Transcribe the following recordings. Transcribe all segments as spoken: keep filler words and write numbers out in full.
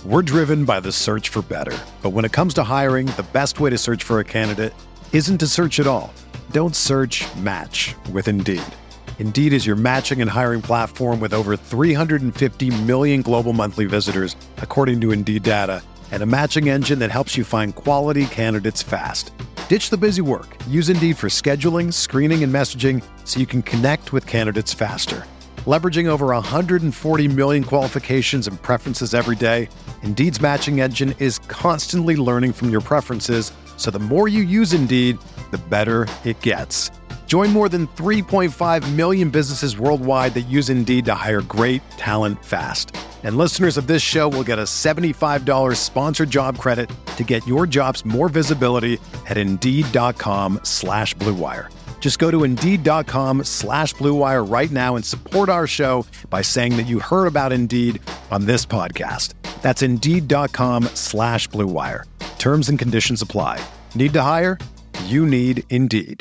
We're driven by the search for better. But when it comes to hiring, the best way to search for a candidate isn't to search at all. Don't search, match with Indeed. Indeed is your matching and hiring platform with over three hundred fifty million global monthly visitors, according to Indeed data, and a matching engine that helps you find quality candidates fast. Ditch the busy work. Use Indeed for scheduling, screening, and messaging so you can connect with candidates faster. Leveraging over one hundred forty million qualifications and preferences every day, Indeed's matching engine is constantly learning from your preferences, so the more you use Indeed, the better it gets. Join more than three point five million businesses worldwide that use Indeed to hire great talent fast. And listeners of this show will get a seventy-five dollars sponsored job credit to get your jobs more visibility at Indeed.com slash Blue Wire. Just go to Indeed.com slash Blue Wire right now and support our show by saying that you heard about Indeed on this podcast. That's Indeed.com slash Blue Wire. Terms and conditions apply. Need to hire? You need Indeed.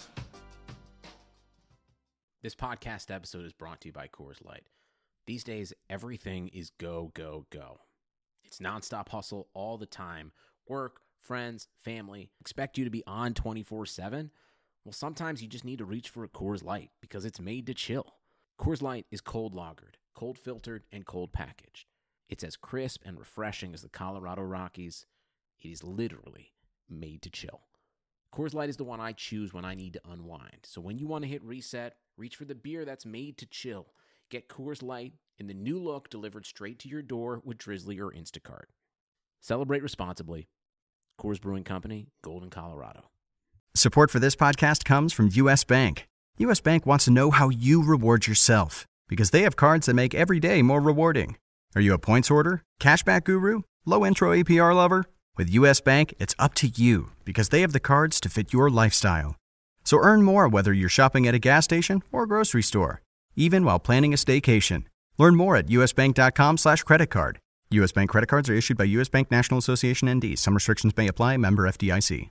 This podcast episode is brought to you by Coors Light. These days, everything is go, go, go. It's nonstop hustle all the time. Work, friends, family, expect you to be on twenty-four seven. Well, sometimes you just need to reach for a Coors Light because it's made to chill. Coors Light is cold lagered, cold filtered, and cold packaged. It's as crisp and refreshing as the Colorado Rockies. It is literally made to chill. Coors Light is the one I choose when I need to unwind. So when you want to hit reset, reach for the beer that's made to chill. Get Coors Light in the new look delivered straight to your door with Drizzly or Instacart. Celebrate responsibly. Coors Brewing Company, Golden, Colorado. Support for this podcast comes from U S. Bank. U S. Bank wants to know how you reward yourself because they have cards that make every day more rewarding. Are you a points hoarder, cashback guru, low intro A P R lover? With U S. Bank, it's up to you because they have the cards to fit your lifestyle. So earn more whether you're shopping at a gas station or grocery store, even while planning a staycation. Learn more at usbank.com slash credit card. U S. Bank credit cards are issued by U S. Bank National Association N D. Some restrictions may apply. Member F D I C.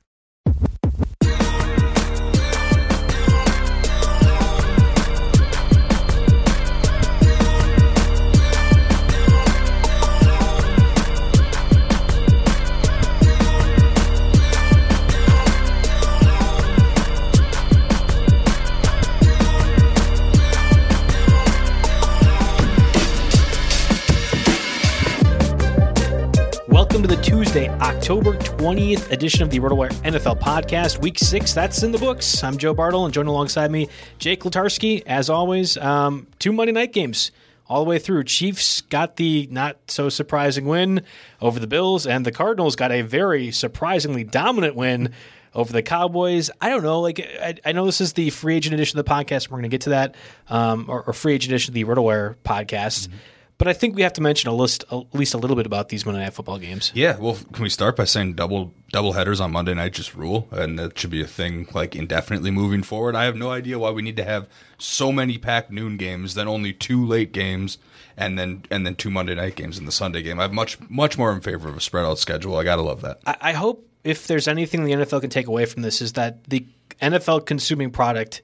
Welcome to the Tuesday, October twentieth edition of the RotoWire N F L Podcast. Week six, that's in the books. I'm Joe Bartle, and joined alongside me, Jake Latarski. As always, um, two Monday night games all the way through. Chiefs got the not-so-surprising win over the Bills, and the Cardinals got a very surprisingly dominant win over the Cowboys. I don't know. Like I, I know this is the free agent edition of the podcast. We're going to get to that, um, or, or free agent edition of the RotoWire podcast. Mm-hmm. But I think we have to mention a list, at least a little bit about these Monday Night Football games. Yeah, well, can we start by saying double double headers on Monday night just rule, and that should be a thing like indefinitely moving forward. I have no idea why we need to have so many packed noon games, then only two late games, and then and then two Monday night games in the Sunday game. I'm much much more in favor of a spread out schedule. I gotta love that. I, I hope if there's anything the N F L can take away from this is that the N F L consuming product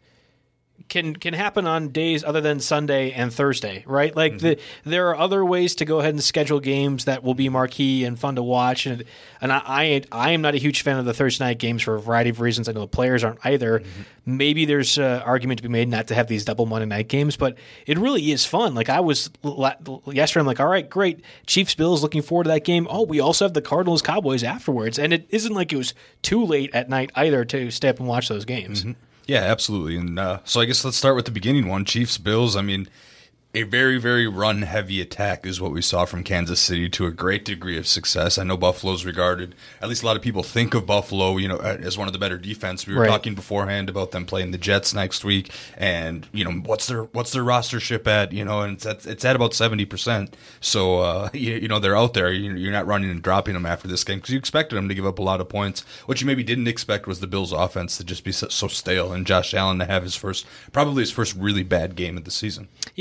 can can happen on days other than Sunday and Thursday, right? Like mm-hmm. the there are other ways to go ahead and schedule games that will be marquee and fun to watch. And and I I, I am not a huge fan of the Thursday night games for a variety of reasons. I know the players aren't either. Mm-hmm. Maybe there's an argument to be made not to have these double Monday night games, but it really is fun. Like I was yesterday, I'm like, all right, great. Chiefs Bills, looking forward to that game. Oh, we also have the Cardinals Cowboys afterwards, and it isn't like it was too late at night either to stay up and watch those games. Mm-hmm. Yeah, absolutely. And uh, so I guess let's start with the beginning one. Chiefs, Bills. I mean, a very, very run-heavy attack is what we saw from Kansas City to a great degree of success. I know Buffalo's regarded, at least a lot of people think of Buffalo, you know, as one of the better defense. We were right. talking beforehand about them playing the Jets next week, and you know, what's their what's their rostership at? You know, and it's at, it's at about seventy percent. So uh, you, you know, they're out there. You're not running and dropping them after this game because you expected them to give up a lot of points. What you maybe didn't expect was the Bills' offense to just be so, so stale, and Josh Allen to have his first, probably his first really bad game of the season. Yeah, and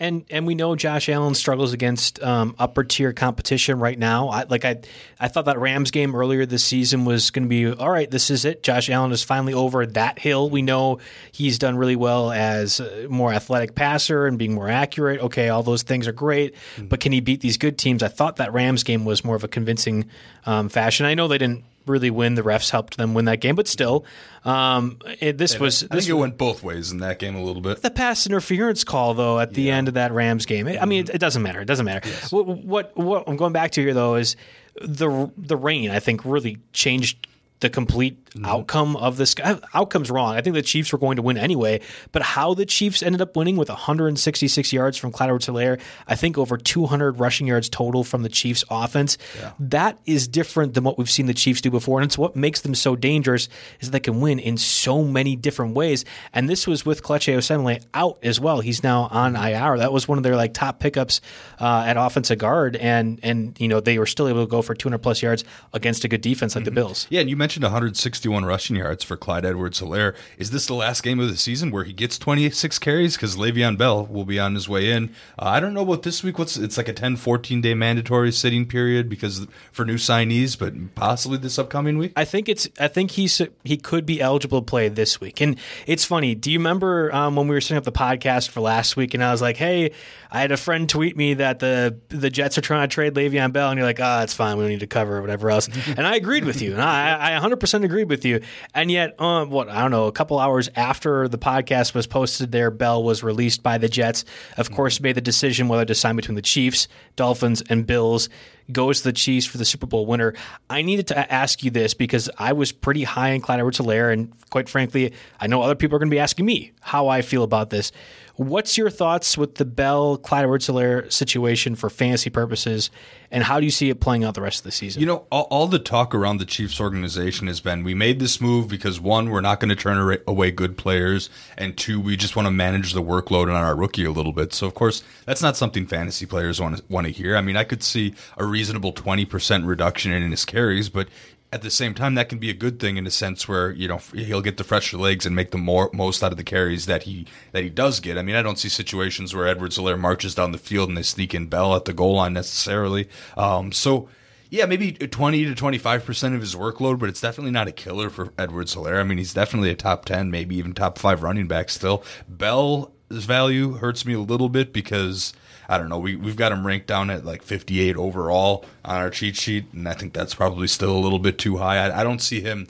and and we know Josh Allen struggles against um, upper tier competition right now. I, like I, I thought that Rams game earlier this season was going to be all right. This is it. Josh Allen is finally over that hill. We know he's done really well as a more athletic passer and being more accurate. Okay, all those things are great, mm-hmm. but can he beat these good teams? I thought that Rams game was more of a convincing um, fashion. I know they didn't really win. The refs helped them win that game, but still, um, it, this yeah, was. I this think it went both ways in that game a little bit. The pass interference call, though, at the yeah. end of that Rams game. I mean, it, it doesn't matter. It doesn't matter. Yes. What, what what I'm going back to here, though, is the the rain. I think really changed the complete mm-hmm. outcome of this. Outcome's wrong. I think the Chiefs were going to win anyway, but how the Chiefs ended up winning with one hundred sixty-six yards from Clyde Edwards-Helaire, I think over two hundred rushing yards total from the Chiefs offense, yeah. that is different than what we've seen the Chiefs do before, and it's what makes them so dangerous is they can win in so many different ways, and this was with Kelechi Osemele out as well. He's now on I R. That was one of their like top pickups uh, at offensive guard, and and you know they were still able to go for two hundred plus yards against a good defense like mm-hmm. the Bills. Yeah, and you mentioned one hundred sixty-one rushing yards for Clyde Edwards-Helaire. Is this the last game of the season where he gets twenty-six carries? Because Le'Veon Bell will be on his way in. Uh, I don't know about this week. What's it's like a ten, fourteen day mandatory sitting period because for new signees, but possibly this upcoming week. I think it's. I think he's he could be eligible to play this week. And it's funny. Do you remember um, when we were setting up the podcast for last week? And I was like, "Hey, I had a friend tweet me that the the Jets are trying to trade Le'Veon Bell," and you're like, "Ah, oh, it's fine. We don't need to cover or whatever else." And I agreed with you, and I, I one hundred percent agreed with you. And yet, um, what I don't know, a couple hours after the podcast was posted, there Bell was released by the Jets. Of course, made the decision whether to sign between the Chiefs, Dolphins, and Bills. Goes to the Chiefs for the Super Bowl winner. I needed to ask you this because I was pretty high on Clyde Edwards-Helaire, and quite frankly, I know other people are going to be asking me how I feel about this. What's your thoughts with the Bell Clyde Edwards-Helaire situation for fantasy purposes, and how do you see it playing out the rest of the season? You know, all, all the talk around the Chiefs organization has been, we made this move because one, we're not going to turn away good players, and two, we just want to manage the workload on our rookie a little bit. So, of course, that's not something fantasy players want to want to hear. I mean, I could see a reasonable twenty percent reduction in his carries, but at the same time, that can be a good thing in a sense where, you know, he'll get the fresher legs and make the more most out of the carries that he that he does get. I mean, I don't see situations where Edwards-Helaire marches down the field and they sneak in Bell at the goal line necessarily. Um, so, yeah, maybe twenty to twenty-five percent of his workload, but it's definitely not a killer for Edwards-Helaire. I mean, he's definitely a top ten, maybe even top five running back still. Bell's value hurts me a little bit because I don't know, we, we've got him ranked down at like fifty-eight overall on our cheat sheet, and I think that's probably still a little bit too high. I, I don't see him.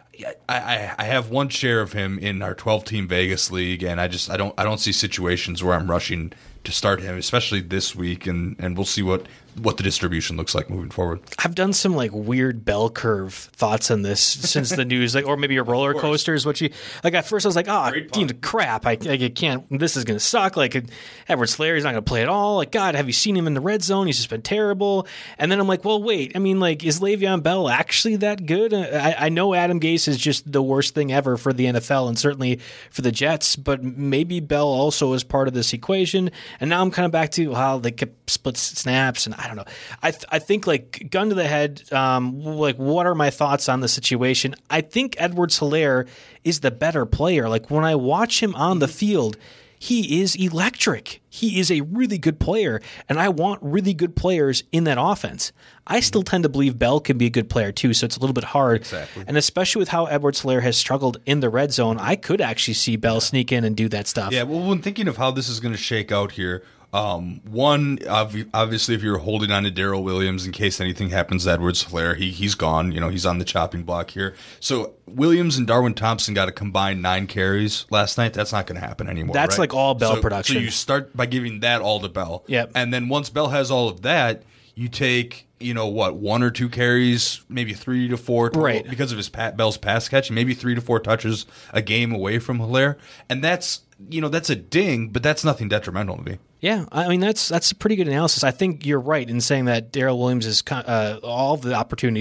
I, I, I have one share of him in our twelve-team Vegas league, and I just I don't I don't see situations where I'm rushing to start him, especially this week, and, and we'll see what, what the distribution looks like moving forward. I've done some like weird bell curve thoughts on this since the news, like, or maybe a roller coaster is what you like. At first, I was like, "Oh, team crap! I, I can't. This is going to suck." Like Edwards-Helaire is not going to play at all. Like, God, have you seen him in the red zone? He's just been terrible. And then I'm like, well, wait. I mean, like, is Le'Veon Bell actually that good? I, I know Adam Gase is just the worst thing ever for the N F L and certainly for the Jets, but maybe Bell also is part of this equation. And now I'm kind of back to how they kept split snaps, and I don't know. I th- I think, like, gun to the head, um, like, what are my thoughts on the situation? I think Edwards-Helaire is the better player. Like, when I watch him on the field, he is electric. He is a really good player, and I want really good players in that offense. I still tend to believe Bell can be a good player too, so it's a little bit hard. Exactly. And especially with how Edwards-Helaire has struggled in the red zone, I could actually see Bell sneak in and do that stuff. Yeah, well, when thinking of how this is going to shake out here, Um, one, obviously, if you're holding on to Darrell Williams in case anything happens to Edwards-Helaire, he, he's gone. You know, he's on the chopping block here. So Williams and Darwin Thompson got a combined nine carries last night. That's not going to happen anymore. That's right? like all Bell so, production. So you start by giving that all to Bell. Yep. And then once Bell has all of that, you take, you know, what, one or two carries, maybe three to four total, right, because of his Pat Bell's pass catch, maybe three to four touches a game away from Helaire. And that's, you know, that's a ding, but that's nothing detrimental to me. Yeah, I mean, that's that's a pretty good analysis. I think you're right in saying that Darrell Williams is uh, all of the opportunities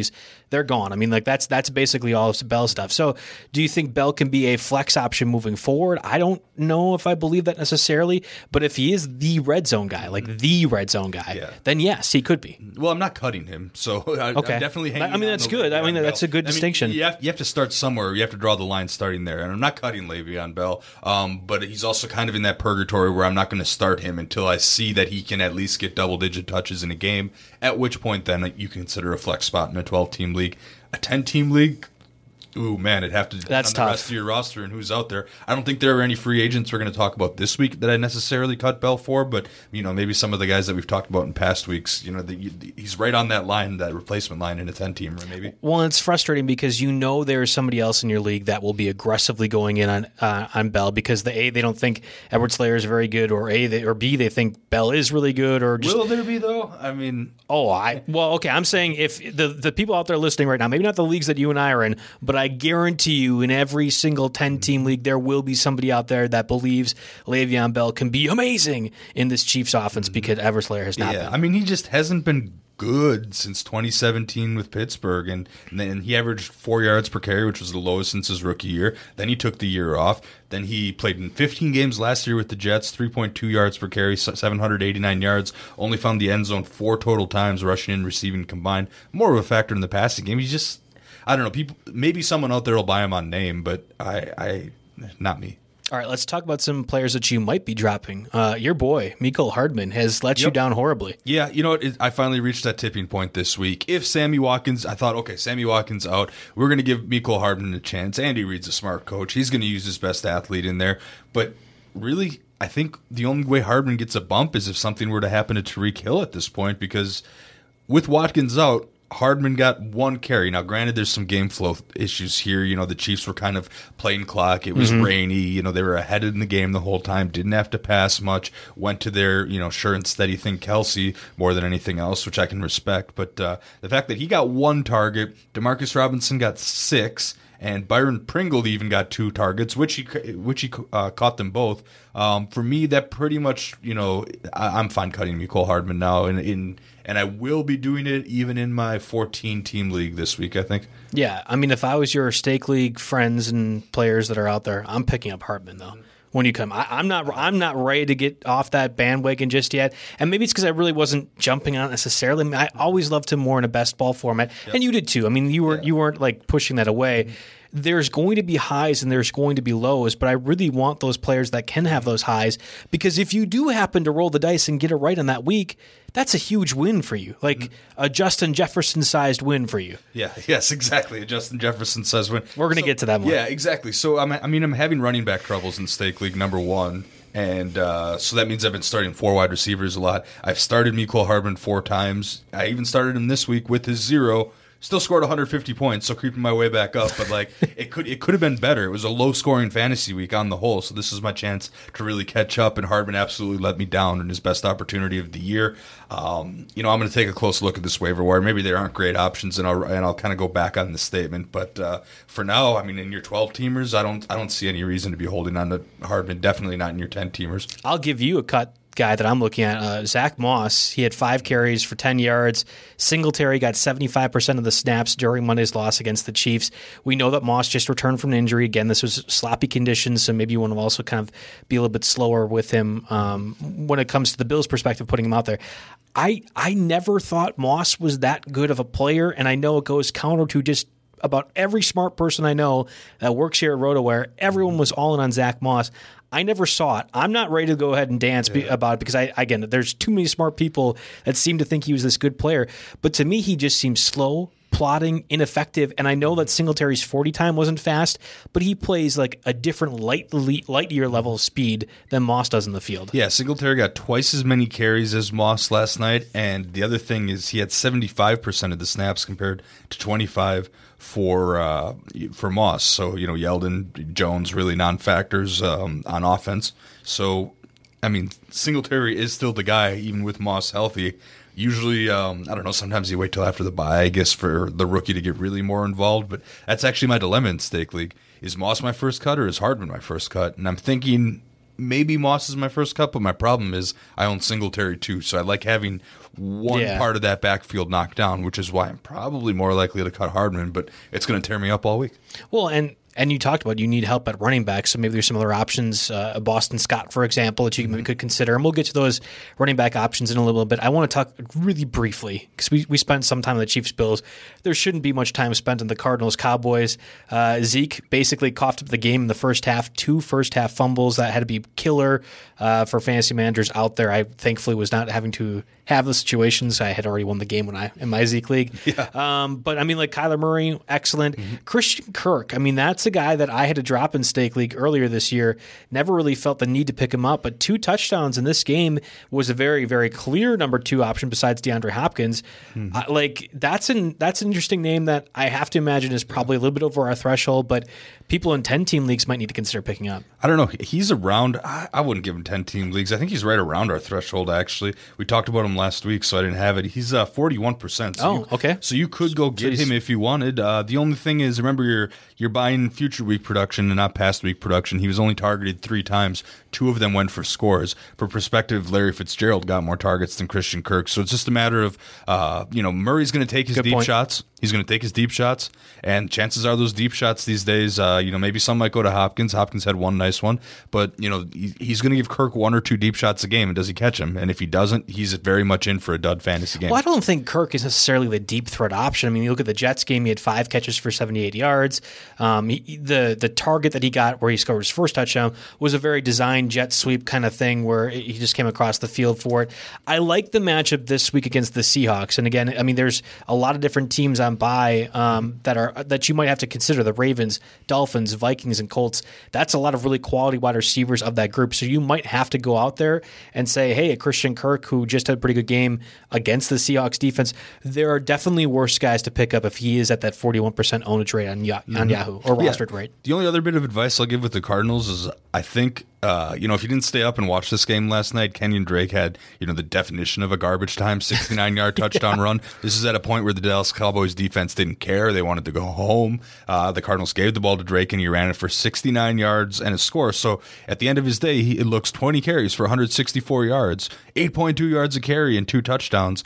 they're gone. I mean, like that's that's basically all of Bell stuff. So do you think Bell can be a flex option moving forward? I don't know if I believe that necessarily, but if he is the red zone guy, like the red zone guy, yeah. then yes, he could be. Well, I'm not cutting him, so I, okay. I'm definitely hanging I mean, that's good. I mean, Bell. that's a good I distinction. Mean, you, have, you have to start somewhere. You have to draw the line starting there, and I'm not cutting Le'Veon Bell, um, but he's also kind of in that purgatory where I'm not going to start him until I see that he can at least get double-digit touches in a game, at which point then you consider a flex spot in a twelve-team league. A ten-team league, ooh, man, it'd have to depend That's on tough. the rest of your roster and who's out there. I don't think there are any free agents we're going to talk about this week that I necessarily cut Bell for, but you know, maybe some of the guys that we've talked about in past weeks, you know, the, he's right on that line, that replacement line in a ten-teamer maybe. Well, it's frustrating because you know there's somebody else in your league that will be aggressively going in on uh, on Bell because the A, they don't think Edward Slayer is very good, or A, they, or B, they think Bell is really good, or just Will there be though? I mean, oh, I well, okay. I'm saying if the the people out there listening right now, maybe not the leagues that you and I are in, but I guarantee you, in every single ten-team league, there will be somebody out there that believes Le'Veon Bell can be amazing in this Chiefs offense because Edward Slayer has not yeah, been. I mean, he just hasn't been good since twenty seventeen with Pittsburgh, and, and then he averaged four yards per carry, which was the lowest since his rookie year. Then he took the year off. Then he played in fifteen games last year with the Jets, three point two yards per carry, seven hundred eighty-nine yards, only found the end zone four total times, rushing and receiving combined. More of a factor in the passing game. He's just, I don't know, people. Maybe someone out there will buy him on name, but I, I not me. All right, let's talk about some players that you might be dropping. Uh, your boy, Mecole Hardman, has let Yep. you down horribly. Yeah, you know what? It, I finally reached that tipping point this week. If Sammy Watkins, I thought, okay, Sammy Watkins out, we're going to give Mecole Hardman a chance. Andy Reid's a smart coach. He's going to use his best athlete in there. But really, I think the only way Hardman gets a bump is if something were to happen to Tyreek Hill at this point, because with Watkins out, Hardman got one carry. Now, granted, there's some game flow issues here. You know, the Chiefs were kind of playing clock. It was mm-hmm. rainy. You know, they were ahead in the game the whole time. Didn't have to pass much. Went to their, you know, sure and steady thing, Kelsey, more than anything else, which I can respect. But uh, the fact that he got one target, Demarcus Robinson got six, and Byron Pringle even got two targets, which he which he uh, caught them both. Um, for me, that pretty much, you know, I, I'm fine cutting Mecole Hardman now, and in and I will be doing it even in my fourteen-team league this week, I think. Yeah, I mean, if I was your stake league friends and players that are out there, I'm picking up Hardman though. When you come, I, I'm not. I'm not ready to get off that bandwagon just yet. And maybe it's because I really wasn't jumping on it necessarily. I mean, I always loved him more in a best ball format, yep. and you did too. I mean, you were yeah. you weren't like pushing that away. Mm-hmm. There's going to be highs and there's going to be lows, but I really want those players that can have those highs, because if you do happen to roll the dice and get it right on that week, that's a huge win for you, like mm-hmm. a Justin Jefferson-sized win for you. Yeah, yes, exactly, a Justin Jefferson-sized win. We're going to so, get to that one. Yeah, exactly. So, I'm, I mean, I'm having running back troubles in Stake League, number one, and uh, so that means I've been starting four wide receivers a lot. I've started Mecole Hardman four times. I even started him this week with his zero. Still scored one hundred fifty points, so creeping my way back up. But like, it could it could have been better. It was a low scoring fantasy week on the whole, so this is my chance to really catch up. And Hardman absolutely let me down in his best opportunity of the year. Um, you know, I'm going to take a close look at this waiver wire. Maybe there aren't great options, and I'll and I'll kind of go back on the statement. But uh, for now, I mean, in your twelve teamers, I don't I don't see any reason to be holding on to Hardman. Definitely not in your ten teamers. I'll give you a cut. Guy that I'm looking at, uh, Zach Moss, he had five carries for ten yards. Singletary got seventy-five percent of the snaps during Monday's loss against the Chiefs. We know that Moss just returned from an injury. Again, this was sloppy conditions, so maybe you want to also kind of be a little bit slower with him um, when it comes to the Bills' perspective, putting him out there. I I never thought Moss was that good of a player, and I know it goes counter to just about every smart person I know that works here at RotoWire. Everyone was all in on Zach Moss. I never saw it. I'm not ready to go ahead and dance yeah. be, about it because, I again, there's too many smart people that seem to think he was this good player. But to me, he just seems slow, plodding, ineffective. And I know that Singletary's forty time wasn't fast, but he plays like a different light, light year level of speed than Moss does in the field. Yeah, Singletary got twice as many carries as Moss last night. And the other thing is he had seventy-five percent of the snaps compared to twenty-five for uh, for Moss. So, you know, Yeldon, Jones, really non-factors um, on offense. So, I mean, Singletary is still the guy, even with Moss healthy. Usually, um, I don't know, sometimes you wait till after the bye, I guess, for the rookie to get really more involved. But that's actually my dilemma in Stake League. Is Moss my first cut or is Hardman my first cut? And I'm thinking maybe Moss is my first cut, but my problem is I own Singletary too, so I like having one Yeah. part of that backfield knocked down, which is why I'm probably more likely to cut Hardman, but it's going to tear me up all week. Well, and and you talked about you need help at running back, so maybe there's some other options, uh, Boston Scott, for example, that you maybe could consider. And we'll get to those running back options in a little bit. I want to talk really briefly, because we, we spent some time on the Chiefs-Bills. There shouldn't be much time spent on the Cardinals-Cowboys. Uh, Zeke basically coughed up the game in the first half, two first-half fumbles. That had to be killer uh, for fantasy managers out there. I thankfully was not having to have the situations. I had already won the game when I in my Zeke league. Yeah. Um, but, I mean, like Kyler Murray, excellent. Mm-hmm. Christian Kirk, I mean, that's a guy that I had to drop in Stake League earlier this year. Never really felt the need to pick him up, but two touchdowns in this game was a very, very clear number two option besides DeAndre Hopkins. Mm-hmm. Uh, like that's an that's an interesting name that I have to imagine is probably a little bit over our threshold, but people in ten-team leagues might need to consider picking up. I don't know. He's around. I, I wouldn't give him ten-team leagues. I think he's right around our threshold, actually. We talked about him last week, so I didn't have it. He's uh, forty-one percent. So oh, you, okay. So you could go get so him if you wanted. Uh, the only thing is, remember, you're you're buying future week production and not past week production. He was only targeted three times. Two of them went for scores. For perspective, Larry Fitzgerald got more targets than Christian Kirk. So it's just a matter of, uh, you know, Murray's going to take his Good deep point. shots. He's going to take his deep shots, and chances are those deep shots these days, uh, you know, maybe some might go to Hopkins. Hopkins had one nice one, but, you know, he, he's going to give Kirk one or two deep shots a game, and does he catch him? And if he doesn't, he's very much in for a dud fantasy game. Well, I don't think Kirk is necessarily the deep threat option. I mean, you look at the Jets game, he had five catches for seventy-eight yards. Um, he, the the target that he got where he scored his first touchdown was a very designed jet sweep kind of thing where he just came across the field for it. I like the matchup this week against the Seahawks. And again, I mean, there's a lot of different teams on bye um, that are that you might have to consider. The Ravens, Dolphins, Vikings, and Colts. That's a lot of really quality wide receivers of that group. So you might have to go out there and say, hey, a Christian Kirk who just had a pretty good game against the Seahawks defense, there are definitely worse guys to pick up if he is at that forty-one percent ownage rate on, Yah- on Yahoo or rostered yeah. rate. The only other bit of advice I'll give with the Cardinals is I think, uh, you know, if you didn't stay up and watch this game last night, Kenyon Drake had, you know, the definition of a garbage time sixty-nine-yard touchdown run. This is at a point where the Dallas Cowboys defense didn't care. They wanted to go home. Uh, the Cardinals gave the ball to Drake, and he ran it for sixty-nine yards and a score. So at the end of his day, he, it looks twenty carries for one hundred sixty-four yards, eight point two yards a carry, and two touchdowns.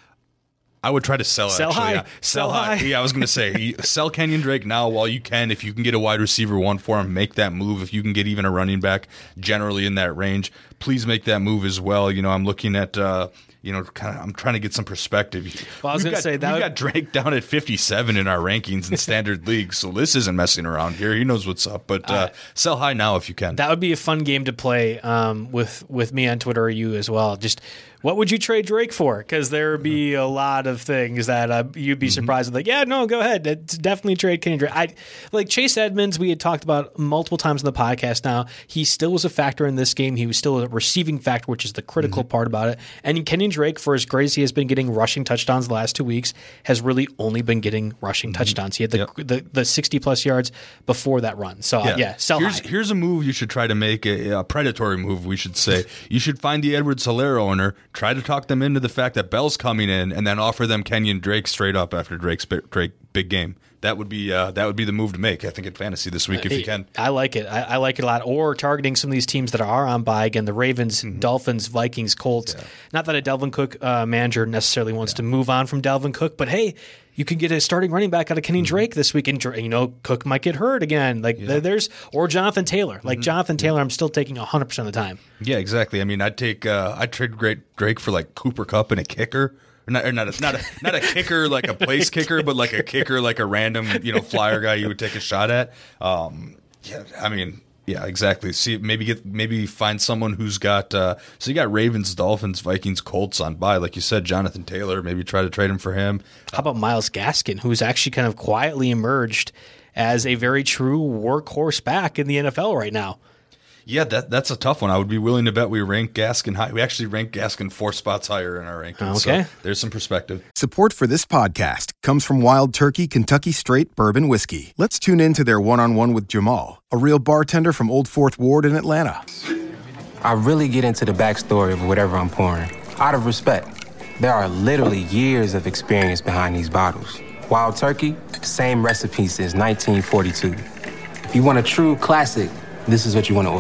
I would try to sell, sell actually. high. Yeah. Sell, sell high. Yeah, I was going to say, sell Kenyon Drake now while you can. If you can get a wide receiver one for him, make that move. If you can get even a running back generally in that range, please make that move as well. You know, I'm looking at, uh, you know, kind of, I'm trying to get some perspective. Well, I was going to say that we've would... got Drake down at fifty-seven in our rankings in standard leagues, so this isn't messing around here. He knows what's up, but uh, uh, sell high now if you can. That would be a fun game to play um, with with me on Twitter or you as well. Just what would you trade Drake for? Because there would be a lot of things that uh, you'd be surprised mm-hmm. with. Like, yeah, no, go ahead. It's definitely trade Kenyon Drake. I like Chase Edmonds. We had talked about multiple times in the podcast. Now he still was a factor in this game. He was still a receiving factor, which is the critical mm-hmm. part about it. And Kenyon Drake, for as great as he has been getting rushing touchdowns the last two weeks, has really only been getting rushing mm-hmm. touchdowns. He had the, yep. the the sixty plus yards before that run. So yeah, uh, yeah sell here's, high. Here's a move you should try to make, a, a predatory move, we should say. You should find the Edwards-Helaire owner, try to talk them into the fact that Bell's coming in, and then offer them Kenyon Drake straight up after Drake's Drake big game. That would be uh, that would be the move to make, I think, in fantasy this week if you can. I like it. I, I like it a lot. Or targeting some of these teams that are on bye. Again, the Ravens, mm-hmm. Dolphins, Vikings, Colts. Yeah. Not that a Delvin Cook uh, manager necessarily wants yeah. to move on from Delvin Cook, but hey, you can get a starting running back out of Kenyon Drake this week, and you know Cook might get hurt again. Like yeah. there's or Jonathan Taylor. Like mm-hmm. Jonathan Taylor, I'm still taking one hundred percent of the time. Yeah, exactly. I mean, I'd take uh, I'd trade great Drake for like Cooper Kupp and a kicker. Or not, or not, a, not, a, not a kicker like a place kicker, but like a kicker like a random, you know, flyer guy you would take a shot at. Um, yeah, I mean, yeah, exactly. See, maybe get maybe find someone who's got. Uh, so you got Ravens, Dolphins, Vikings, Colts on bye, like you said. Jonathan Taylor, maybe try to trade him for him. How about Myles Gaskin, who's actually kind of quietly emerged as a very true workhorse back in the N F L right now? Yeah, that that's a tough one. I would be willing to bet we rank Gaskin high. We actually rank Gaskin four spots higher in our rankings. Okay. So there's some perspective. Support for this podcast comes from Wild Turkey Kentucky Straight Bourbon Whiskey. Let's tune in to their one-on-one with Jamal, a real bartender from Old Fourth Ward in Atlanta. I really get into the backstory of whatever I'm pouring, out of respect. There are literally years of experience behind these bottles. Wild Turkey, same recipe since nineteen forty-two. If you want a true classic, this is what you want to order.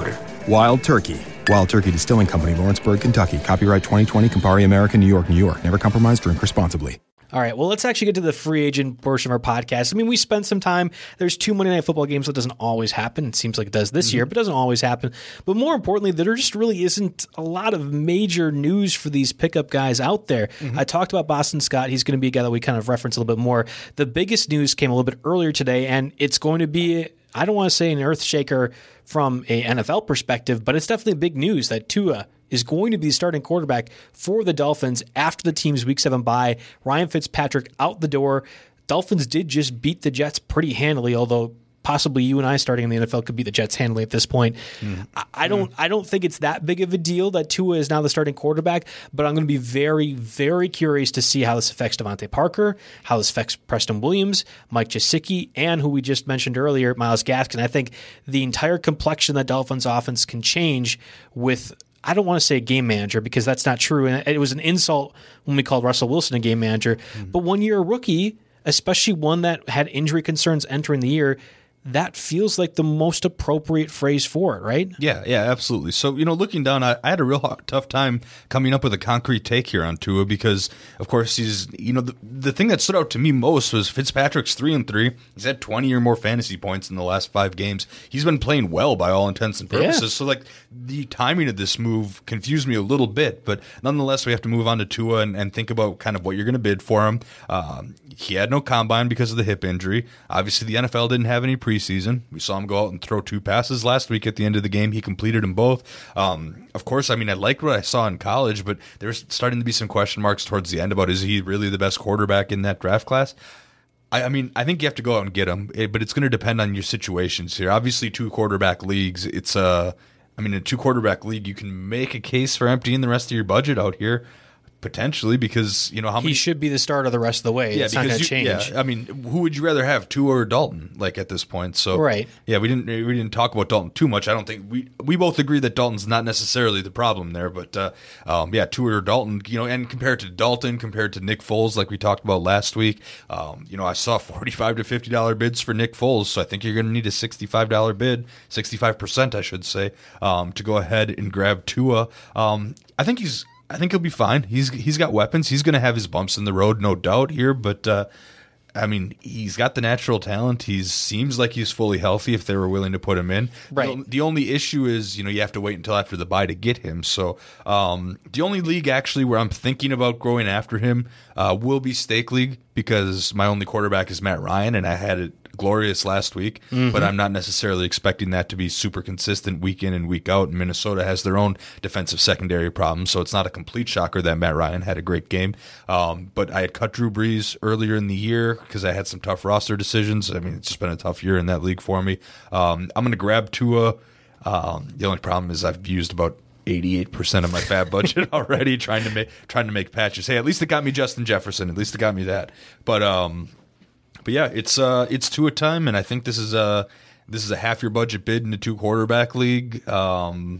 Wild Turkey. Wild Turkey Distilling Company, Lawrenceburg, Kentucky. Copyright twenty twenty, Campari American, New York, New York. Never compromise, drink responsibly. All right, well, let's actually get to the free agent portion of our podcast. I mean, we spent some time. There's two Monday Night Football games. That doesn't always happen. It seems like it does this mm-hmm. year, but it doesn't always happen. But more importantly, there just really isn't a lot of major news for these pickup guys out there. Mm-hmm. I talked about Boston Scott. He's going to be a guy that we kind of reference a little bit more. The biggest news came a little bit earlier today, and it's going to be, I don't want to say an earth shaker from a N F L perspective, but it's definitely big news that Tua is going to be the starting quarterback for the Dolphins after the team's Week seven bye. Ryan Fitzpatrick out the door. Dolphins did just beat the Jets pretty handily, although possibly you and I starting in the N F L could beat the Jets handily at this point. Mm. I, I don't I don't think it's that big of a deal that Tua is now the starting quarterback, but I'm going to be very, very curious to see how this affects Devontae Parker, how this affects Preston Williams, Mike Gesicki, and who we just mentioned earlier, Myles Gaskin. I think the entire complexion of that Dolphins offense can change with, I don't want to say a game manager because that's not true. And it was an insult when we called Russell Wilson a game manager. Mm-hmm. But when you're a rookie, especially one that had injury concerns entering the year, that feels like the most appropriate phrase for it, right? Yeah, yeah, absolutely. So, you know, looking down, I, I had a real hard, tough time coming up with a concrete take here on Tua because, of course, he's, you know, the, the thing that stood out to me most was Fitzpatrick's three and three. He's had twenty or more fantasy points in the last five games. He's been playing well by all intents and purposes. Yeah. So, like, the timing of this move confused me a little bit, but nonetheless, we have to move on to Tua and, and think about kind of what you're going to bid for him. Um, he had no combine because of the hip injury. Obviously, the N F L didn't have any preseason. We saw him go out and throw two passes last week at the end of the game. He completed them both. Um, of course, I mean, I liked what I saw in college, but there's starting to be some question marks towards the end about is he really the best quarterback in that draft class? I, I mean, I think you have to go out and get him, but it's going to depend on your situations here. Obviously, two quarterback leagues, it's a, I mean, in a two quarterback league, you can make a case for emptying the rest of your budget out here. Potentially, because you know how many he should be the starter the rest of the way. Yeah, it's not going to change. Yeah, I mean, who would you rather have, Tua or Dalton? Like at this point, so right. Yeah, we didn't we didn't talk about Dalton too much. I don't think we we both agree that Dalton's not necessarily the problem there, but uh, um, yeah, Tua or Dalton. You know, and compared to Dalton, compared to Nick Foles, like we talked about last week, um, you know, I saw forty-five to fifty dollar bids for Nick Foles, so I think you're going to need a sixty-five dollar bid, sixty-five percent, I should say, um, to go ahead and grab Tua. Um, I think he's. I think he'll be fine. He's he's got weapons. He's going to have his bumps in the road, no doubt here. But uh, I mean, he's got the natural talent. He seems like he's fully healthy. If they were willing to put him in, right. The, the only issue is, you know, you have to wait until after the bye to get him. So um, the only league actually where I'm thinking about going after him uh, will be Stake League because my only quarterback is Matt Ryan, and I had it glorious last week, mm-hmm. but I'm not necessarily expecting that to be super consistent week in and week out. And Minnesota has their own defensive secondary problems, so it's not a complete shocker that Matt Ryan had a great game. Um, but I had cut Drew Brees earlier in the year because I had some tough roster decisions. I mean, it's just been a tough year in that league for me. Um, I'm going to grab Tua. Um, the only problem is I've used about eighty-eight percent of my fab budget already trying to make trying to make patches. Hey, at least it got me Justin Jefferson. At least it got me that. But um, But yeah, it's uh, it's Tua time, and I think this is a this is a half your budget bid in a two quarterback league. Um,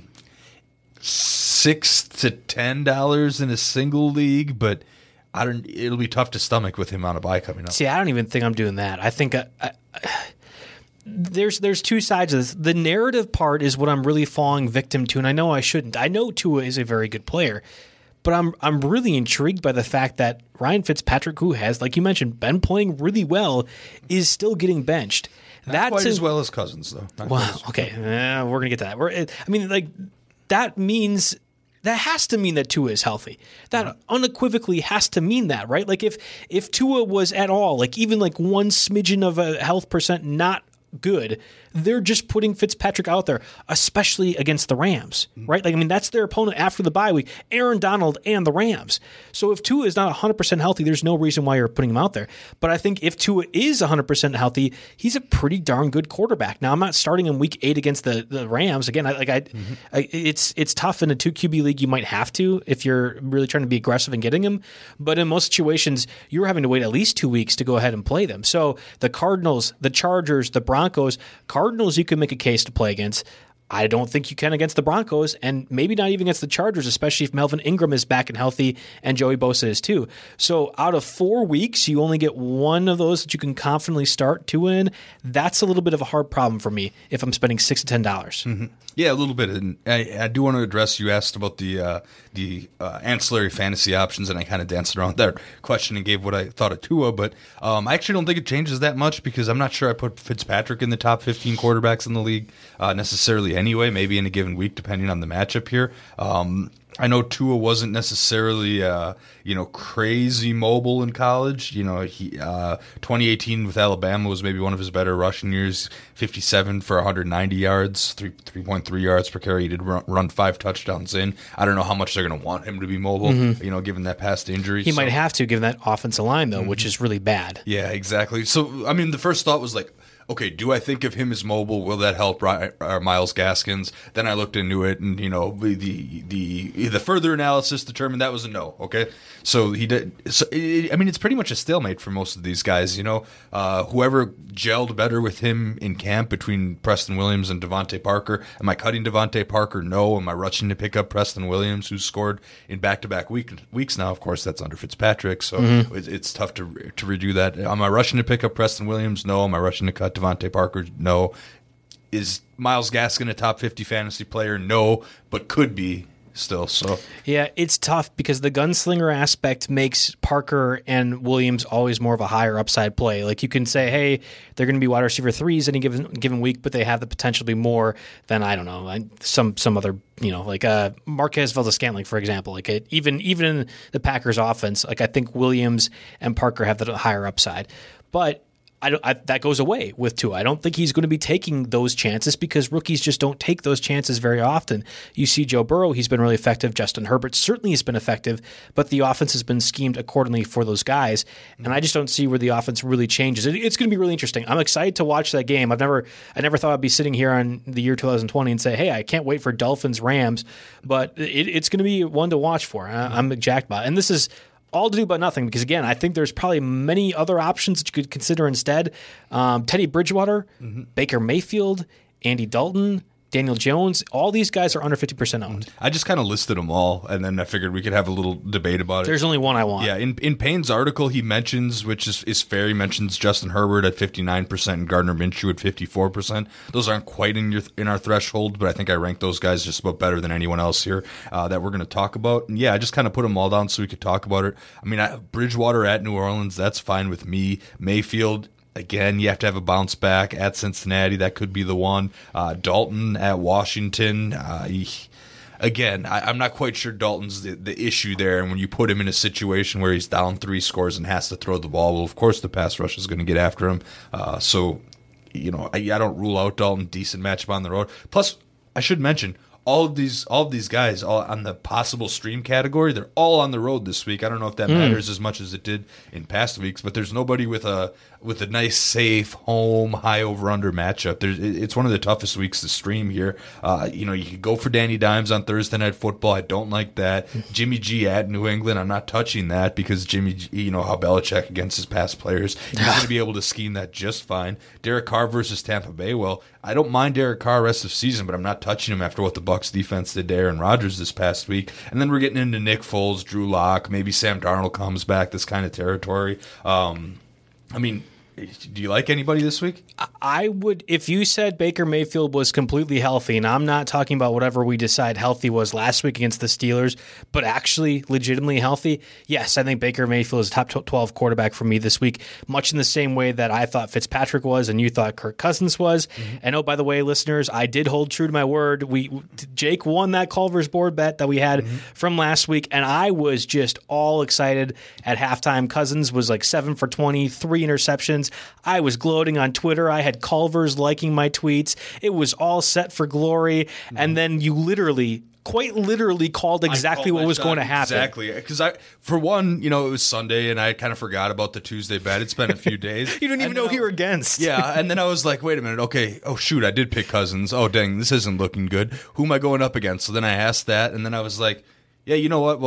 six to ten dollars in a single league, but I don't. It'll be tough to stomach with him on a bye coming up. See, I don't even think I'm doing that. I think I, I, there's there's two sides of this. The narrative part is what I'm really falling victim to, and I know I shouldn't. I know Tua is a very good player. But I'm I'm really intrigued by the fact that Ryan Fitzpatrick, who has, like you mentioned, been playing really well, is still getting benched. Not That's quite a, as well as Cousins, though. Not well, okay, uh, we're gonna get to that. We're, I mean, like that means that has to mean that Tua is healthy. That mm-hmm. unequivocally has to mean that, right? Like if if Tua was at all, like even like one smidgen of a health percent not good, they're just putting Fitzpatrick out there, especially against the Rams, right? Like, I mean, that's their opponent after the bye week, Aaron Donald and the Rams. So if Tua is not one hundred percent healthy, there's no reason why you're putting him out there. But I think if Tua is one hundred percent healthy, he's a pretty darn good quarterback. Now, I'm not starting him week eight against the, the Rams. Again, I, like I, mm-hmm. I, it's it's tough in a two Q B league. You might have to if you're really trying to be aggressive in getting him. But in most situations, you're having to wait at least two weeks to go ahead and play them. So the Cardinals, the Chargers, the Broncos, Cardinals you can make a case to play against. I don't think you can against the Broncos, and maybe not even against the Chargers, especially if Melvin Ingram is back and healthy and Joey Bosa is too. So out of four weeks, you only get one of those that you can confidently start to win. That's a little bit of a hard problem for me if I'm spending six to ten dollars. Mm-hmm. Yeah, a little bit. And I, I do want to address, you asked about the uh, the uh, ancillary fantasy options, and I kind of danced around that question and gave what I thought of Tua, but um, I actually don't think it changes that much because I'm not sure I put Fitzpatrick in the top fifteen quarterbacks in the league uh, necessarily anyway, maybe in a given week depending on the matchup here. Um, I know Tua wasn't necessarily, uh, you know, crazy mobile in college. You know, he uh, twenty eighteen with Alabama was maybe one of his better rushing years. fifty-seven for one hundred ninety yards, three three point three yards per carry. He did run, run five touchdowns in. I don't know how much they're going to want him to be mobile. Mm-hmm. You know, given that past injury, he so. might have to, given that offensive line though, mm-hmm. which is really bad. Yeah, exactly. So, I mean, the first thought was like, okay, do I think of him as mobile? Will that help uh, Myles Gaskins? Then I looked into it, and you know, the the the further analysis determined that was a no. Okay, so he did. So it, I mean, it's pretty much a stalemate for most of these guys. You know, uh, whoever gelled better with him in camp between Preston Williams and Devontae Parker. Am I cutting Devontae Parker? No. Am I rushing to pick up Preston Williams, who's scored in back-to-back week, weeks now? Of course, that's under Fitzpatrick, so mm-hmm. it, it's tough to to redo that. Am I rushing to pick up Preston Williams? No. Am I rushing to cut Devontae Parker? No. Is Myles Gaskin a top fifty fantasy player? No, but could be still. So yeah, it's tough because the gunslinger aspect makes Parker and Williams always more of a higher upside play. Like you can say, hey, they're going to be wide receiver threes any given given week, but they have the potential to be more than I don't know some some other you know like uh, Marquez Valdes-Scantling, for example. Like it, even even in the Packers offense, like I think Williams and Parker have the higher upside, but. I don't, I, that goes away with Tua. I don't think he's going to be taking those chances because rookies just don't take those chances very often. You see Joe Burrow, he's been really effective. Justin Herbert certainly has been effective, but the offense has been schemed accordingly for those guys, and I just don't see where the offense really changes. It, it's going to be really interesting. I'm excited to watch that game. I've never, I never thought I'd be sitting here on the year twenty twenty and say, hey, I can't wait for Dolphins Rams, but it, it's going to be one to watch for. I, I'm jacked by it. And this is all to do but nothing because, again, I think there's probably many other options that you could consider instead. Um, Teddy Bridgewater, mm-hmm. Baker Mayfield, Andy Dalton, Daniel Jones, all these guys are under fifty percent owned. I just kind of listed them all, and then I figured we could have a little debate about it. There's only one I want. Yeah, in in Payne's article, he mentions, which is, is fair, he mentions Justin Herbert at fifty-nine percent and Gardner Minshew at fifty-four percent. Those aren't quite in your in our threshold, but I think I rank those guys just about better than anyone else here uh, that we're going to talk about. And yeah, I just kind of put them all down so we could talk about it. I mean, I, Bridgewater at New Orleans, that's fine with me. Mayfield, again, you have to have a bounce back at Cincinnati. That could be the one. Uh, Dalton at Washington. Uh, he, again, I, I'm not quite sure Dalton's the, the issue there. And when you put him in a situation where he's down three scores and has to throw the ball, well, of course the pass rush is going to get after him. Uh, so, you know, I, I don't rule out Dalton. Decent matchup on the road. Plus, I should mention, all of these all of these guys all on the possible stream category, they're all on the road this week. I don't know if that mm. matters as much as it did in past weeks, but there's nobody with a with a nice, safe, home, high over-under matchup. There's, it's one of the toughest weeks to stream here. Uh, you know, you could go for Danny Dimes on Thursday Night Football. I don't like that. Jimmy G at New England, I'm not touching that because Jimmy G, you know, how Belichick against his past players, he's going to be able to scheme that just fine. Derek Carr versus Tampa Bay, well, I don't mind Derek Carr rest of season, but I'm not touching him after what the Bucs defense did to Aaron Rodgers this past week. And then we're getting into Nick Foles, Drew Lock, maybe Sam Darnold comes back, this kind of territory. Um, I mean, do you like anybody this week? I would, if you said Baker Mayfield was completely healthy, and I'm not talking about whatever we decide healthy was last week against the Steelers, but actually legitimately healthy, yes, I think Baker Mayfield is a top twelve quarterback for me this week, much in the same way that I thought Fitzpatrick was and you thought Kirk Cousins was. Mm-hmm. And oh, by the way, listeners, I did hold true to my word. We Jake won that Culver's board bet that we had mm-hmm. from last week, and I was just all excited at halftime. Cousins was like seven for twenty, three interceptions. I was gloating on Twitter. I had Culver's liking my tweets. It was all set for glory. Mm-hmm. And then you literally, quite literally called exactly called what was going to happen. Exactly. Because I, for one, you know, it was Sunday and I kind of forgot about the Tuesday bet. It's been a few days. You didn't even know who you were against. Yeah. And then I was like, wait a minute. Okay. Oh, shoot. I did pick Cousins. Oh, dang. This isn't looking good. Who am I going up against? So then I asked that. And then I was like, yeah, you know what? Well,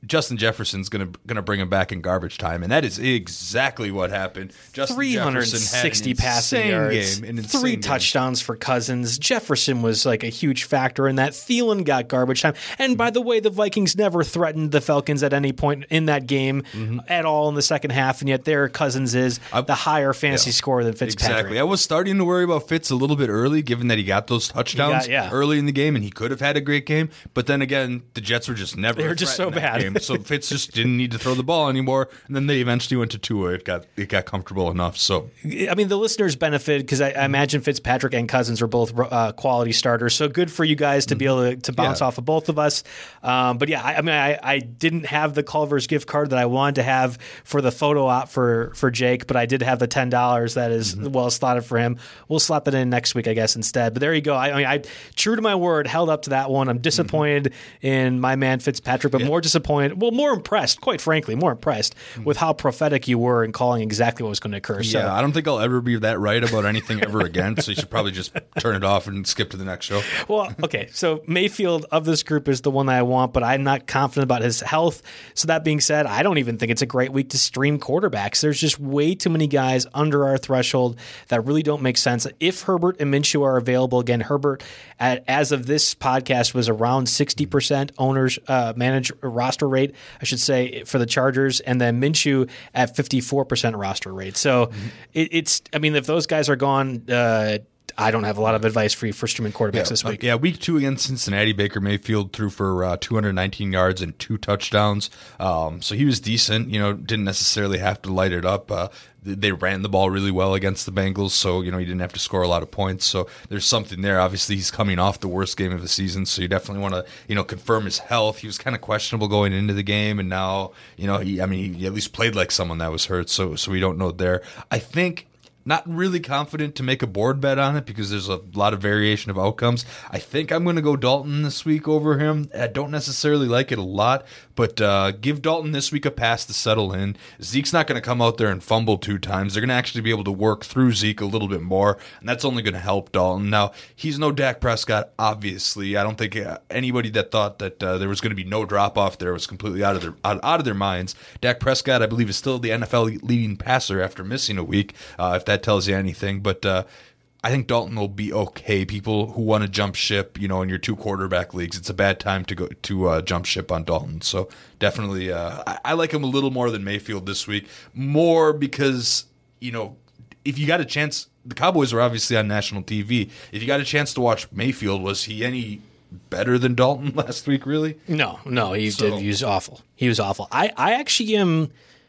Justin Jefferson's going to going to bring him back in garbage time, and that is exactly what happened. Justin three hundred sixty passing yards, game, an three game. touchdowns for Cousins. Jefferson was like a huge factor in that. Thielen got garbage time. And by the way, the Vikings never threatened the Falcons at any point in that game mm-hmm. at all in the second half, and yet their Cousins is I, the higher fantasy yeah, scorer than Fitzpatrick. Exactly. I was starting to worry about Fitz a little bit early, given that he got those touchdowns got, yeah. early in the game, and he could have had a great game. But then again, the Jets were just never. They were just so bad. Game. So Fitz just didn't need to throw the ball anymore, and then they eventually went to Tua. It got it got comfortable enough. So I mean, the listeners benefited because I, I imagine Fitzpatrick and Cousins are both uh, quality starters. So good for you guys to mm-hmm. be able to, to bounce yeah. off of both of us. Um, but yeah, I, I mean, I, I didn't have the Culver's gift card that I wanted to have for the photo op for for Jake, but I did have the ten dollars that is mm-hmm. well slotted for him. We'll slot that in next week, I guess, instead. But there you go. I, I mean, I true to my word, held up to that one. I'm disappointed mm-hmm. in my man Fitzpatrick, but yeah. more disappointed. Well, more impressed, quite frankly, more impressed mm-hmm. with how prophetic you were in calling exactly what was going to occur. Yeah, so, I don't think I'll ever be that right about anything ever again. So you should probably just turn it off and skip to the next show. Well, okay. So Mayfield of this group is the one that I want, but I'm not confident about his health. So that being said, I don't even think it's a great week to stream quarterbacks. There's just way too many guys under our threshold that really don't make sense. If Herbert and Minshew are available, again, Herbert, at, as of this podcast, was around sixty percent owners uh, manage roster rate, I should say, for the Chargers, and then Minshew at fifty-four percent roster rate. So mm-hmm. it, it's, I mean, if those guys are gone, uh, I don't have a lot of advice for you for streaming quarterbacks yeah, this week. Uh, yeah, week two against Cincinnati, Baker Mayfield threw for uh, two hundred nineteen yards and two touchdowns. Um, so he was decent. You know, didn't necessarily have to light it up. Uh, they ran the ball really well against the Bengals, so you know he didn't have to score a lot of points. So there's something there. Obviously, he's coming off the worst game of the season, so you definitely want to you know confirm his health. He was kind of questionable going into the game, and now you know he, I mean, he at least played like someone that was hurt. So so we don't know there. I think. Not really confident to make a board bet on it because there's a lot of variation of outcomes. I think I'm going to go Dalton this week over him. I don't necessarily like it a lot, but uh, give Dalton this week a pass to settle in. Zeke's not going to come out there and fumble two times. They're going to actually be able to work through Zeke a little bit more, and that's only going to help Dalton. Now, he's no Dak Prescott, obviously. I don't think uh, anybody that thought that uh, there was going to be no drop-off there was completely out of their out, out of their minds. Dak Prescott, I believe, is still the N F L leading passer after missing a week, uh, if that tells you anything. But uh, I think Dalton will be okay. People who want to jump ship, you know, in your two quarterback leagues, it's a bad time to go to uh, jump ship on Dalton. So definitely, uh, I, I like him a little more than Mayfield this week. More because, you know, if you got a chance, the Cowboys are obviously on national T V. If you got a chance to watch Mayfield, was he any better than Dalton last week, really? No, no, he so. did. He was awful. He was awful. I, I actually am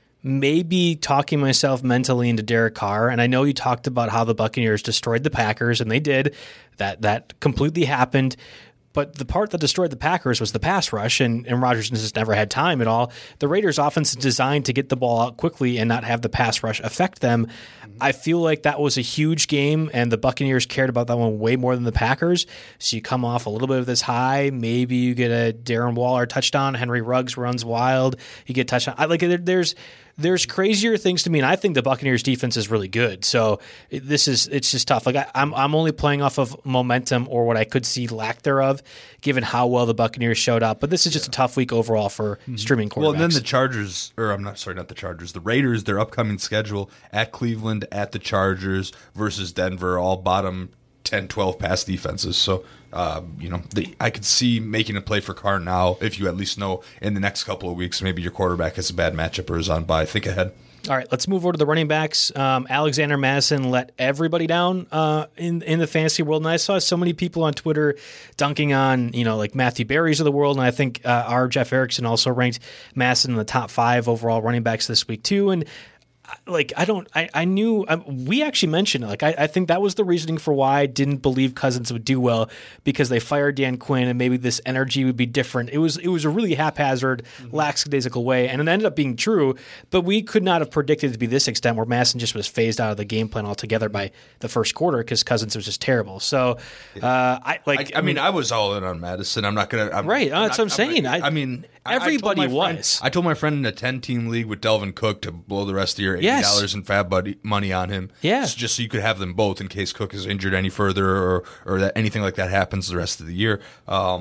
maybe talking myself mentally into Derek Carr, and I know you talked about how the Buccaneers destroyed the Packers, and they did. That that completely happened. But the part that destroyed the Packers was the pass rush, and, and Rodgers just never had time at all. The Raiders' offense is designed to get the ball out quickly and not have the pass rush affect them. Mm-hmm. I feel like that was a huge game, and the Buccaneers cared about that one way more than the Packers. So you come off a little bit of this high. Maybe you get a Darren Waller touchdown. Henry Ruggs runs wild. You get touchdown. I, like there, there's there's crazier things to me, and I think the Buccaneers' defense is really good. So it, this is it's just tough. Like I, I'm I'm only playing off of momentum or what I could see lack thereof, given how well the Buccaneers showed up. But this is just yeah. a tough week overall for mm-hmm. streaming quarterbacks. Well, and then the Chargers, or I'm not sorry, not the Chargers, the Raiders, their upcoming schedule at Cleveland, at the Chargers versus Denver, all bottom ten, twelve pass defenses. So, uh, you know, the, I could see making a play for Carr now if you at least know in the next couple of weeks maybe your quarterback has a bad matchup or is on bye. Think ahead. All right, let's move over to the running backs. Um, Alexander Madison let everybody down uh, in in the fantasy world, and I saw so many people on Twitter dunking on, you know, like Matthew Berry's of the world, and I think uh, our Jeff Erickson also ranked Madison in the top five overall running backs this week too, and like I don't, I, I knew um, we actually mentioned it. Like I, I think that was the reasoning for why I didn't believe Cousins would do well, because they fired Dan Quinn and maybe this energy would be different. It was it was a really haphazard, mm-hmm. lackadaisical way, and it ended up being true. But we could not have predicted it to be this extent, where Madison just was phased out of the game plan altogether by the first quarter because Cousins was just terrible. So uh, I like. I, I mean, I was all in on Madison. I'm not gonna. I'm, right, uh, that's not, what I'm saying. I, I mean, everybody I was. Friend, I told my friend in a ten-team league with Delvin Cook to blow the rest of your eighty dollars yes. in fab buddy, money on him. Yeah. So just so you could have them both in case Cook is injured any further or or that anything like that happens the rest of the year. Um,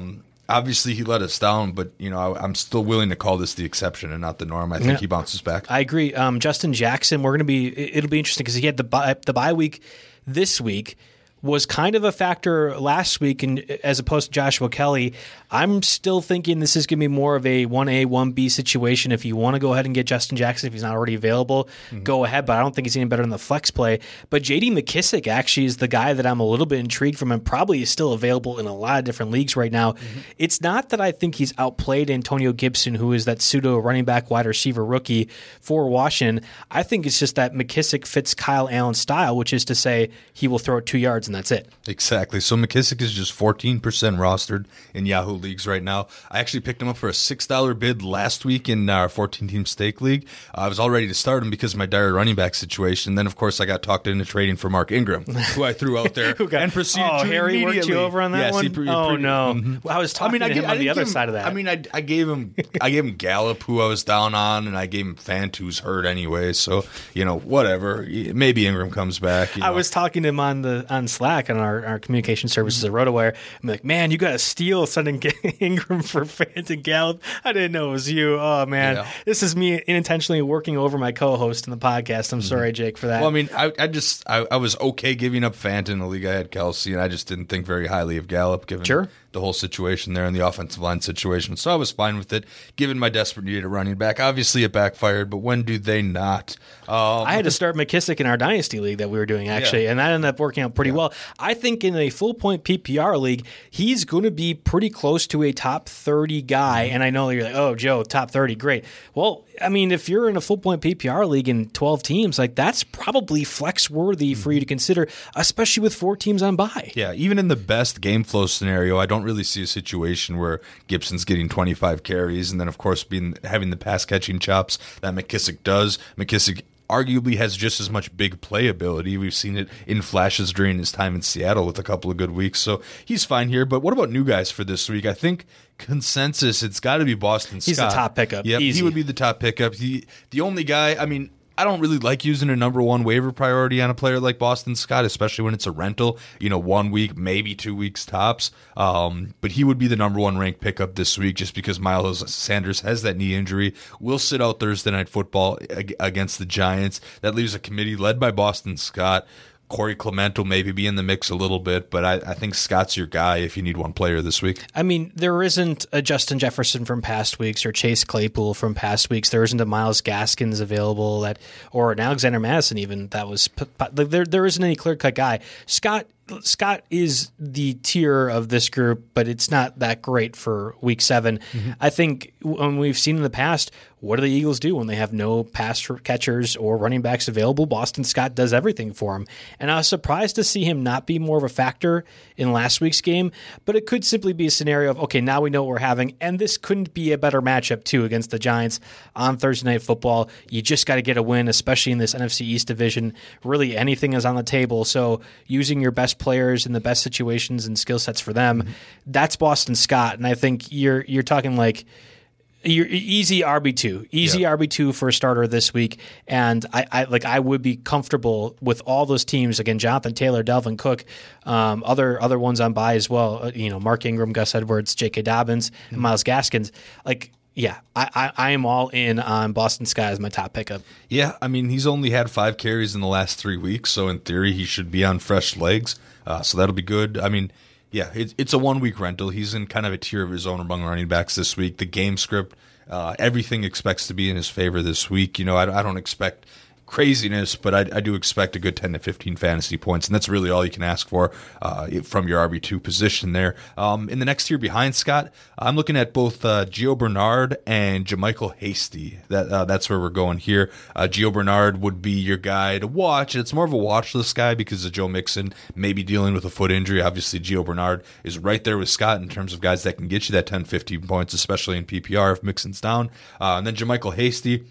obviously he let us down, but you know I, I'm still willing to call this the exception and not the norm. I think yeah. he bounces back. I agree. Um, Justin Jackson, we're going to be. It'll be interesting because he had the bye, the bye week this week. Was kind of a factor last week, and as opposed to Joshua Kelly. I'm still thinking this is going to be more of a one A, one B situation. If you want to go ahead and get Justin Jackson, if he's not already available, mm-hmm. go ahead, but I don't think he's any better than the flex play. But J D McKissic actually is the guy that I'm a little bit intrigued from, and probably is still available in a lot of different leagues right now. Mm-hmm. It's not that I think he's outplayed Antonio Gibson, who is that pseudo running back wide receiver rookie for Washington. I think it's just that McKissic fits Kyle Allen's style, which is to say he will throw it two yards and that's it. Exactly. So McKissic is just fourteen percent rostered in Yahoo leagues right now. I actually picked him up for a six dollar bid last week in our fourteen-team stake league. Uh, I was all ready to start him because of my dire running back situation. Then, of course, I got talked into trading for Mark Ingram, who I threw out there got, and proceeded oh, to Harry immediately. worked you over on that yes, one? He pre- oh, pre- no. Mm-hmm. Well, I was talking I mean, to I him I on the other him, side of that. I mean, I, I gave him I gave him Gallup, who I was down on, and I gave him Fant, who's hurt anyway. So, you know, whatever. Maybe Ingram comes back. You know. I was talking to him on the on Slack on our, our communication services at RotoWire. I'm like, man, you got to steal sending Ingram for Fant and Gallup. I didn't know it was you. Oh, man. Yeah. This is me unintentionally working over my co-host in the podcast. I'm mm-hmm. sorry, Jake, for that. Well, I mean, I, I just I, I was okay giving up Fant in the league. I had Kelsey, and I just didn't think very highly of Gallup given sure. the whole situation there and the offensive line situation. So I was fine with it, given my desperate need of running back. Obviously, it backfired, but when do they not? Um, I had to start McKissic in our Dynasty League that we were doing, actually, yeah. and that ended up working out pretty yeah. well. I think in a full-point P P R league, he's going to be pretty close to a top thirty guy, and I know you're like, oh, Joe, top thirty, great. Well, I mean, if you're in a full-point P P R league in twelve teams, like that's probably flex-worthy mm-hmm. for you to consider, especially with four teams on bye. Yeah, even in the best game flow scenario, I don't really see a situation where Gibson's getting twenty-five carries and then, of course, being having the pass-catching chops that McKissic does. McKissic arguably has just as much big playability. We've seen it in flashes during his time in Seattle with a couple of good weeks, so he's fine here. But what about new guys for this week? I think consensus, it's got to be Boston Scott. He's the top pickup. Yeah, he would be the top pickup. He, the only guy, I mean, I don't really like using a number one waiver priority on a player like Boston Scott, especially when it's a rental, you know, one week, maybe two weeks tops. Um, but he would be the number one ranked pickup this week just because Miles Sanders has that knee injury, will sit out Thursday Night Football against the Giants. That leaves a committee led by Boston Scott. Corey Clement will maybe be in the mix a little bit, but I, I think Scott's your guy if you need one player this week. I mean, there isn't a Justin Jefferson from past weeks or Chase Claypool from past weeks. There isn't a Myles Gaskins available that, or an Alexander Madison even that was there. There isn't any clear cut guy. Scott. Scott is the tier of this group, but it's not that great for week seven. Mm-hmm. I think when we've seen in the past, what do the Eagles do when they have no pass catchers or running backs available? Boston Scott does everything for him. And I was surprised to see him not be more of a factor in last week's game, but it could simply be a scenario of, okay, now we know what we're having, and this couldn't be a better matchup, too, against the Giants on Thursday Night Football. You just got to get a win, especially in this N F C East division. Really, anything is on the table, so using your best players in the best situations and skill sets for them, mm-hmm. that's Boston Scott. And I think you're you're talking like you're easy R B two, easy yep. R B two for a starter this week. And I, I like I would be comfortable with all those teams. Again, Jonathan Taylor, Delvin Cook, um, other other ones on bye as well. Uh, you know, Mark Ingram, Gus Edwards, J K. Dobbins, mm-hmm. and Myles Gaskins. Like. Yeah, I, I, I am all in on Boston Scott as my top pickup. Yeah, I mean, he's only had five carries in the last three weeks, so in theory he should be on fresh legs, uh, so that'll be good. I mean, yeah, it, it's a one-week rental. He's in kind of a tier of his own among running backs this week. The game script, uh, everything expects to be in his favor this week. You know, I, I don't expect craziness, but I, I do expect a good ten to fifteen fantasy points, and that's really all you can ask for uh, from your R B two position there. Um, in the next tier behind Scott, I'm looking at both uh, Gio Bernard and JaMycal Hasty. That uh, that's where we're going here. Uh, Gio Bernard would be your guy to watch. It's more of a watch list guy because of Joe Mixon maybe dealing with a foot injury. Obviously, Gio Bernard is right there with Scott in terms of guys that can get you that ten, fifteen points, especially in P P R if Mixon's down. Uh, and then JaMycal Hasty,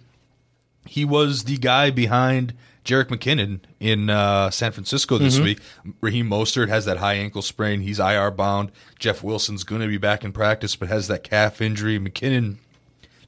he was the guy behind Jerick McKinnon in uh, San Francisco this mm-hmm. week. Raheem Mostert has that high ankle sprain. He's I R bound. Jeff Wilson's going to be back in practice but has that calf injury. McKinnon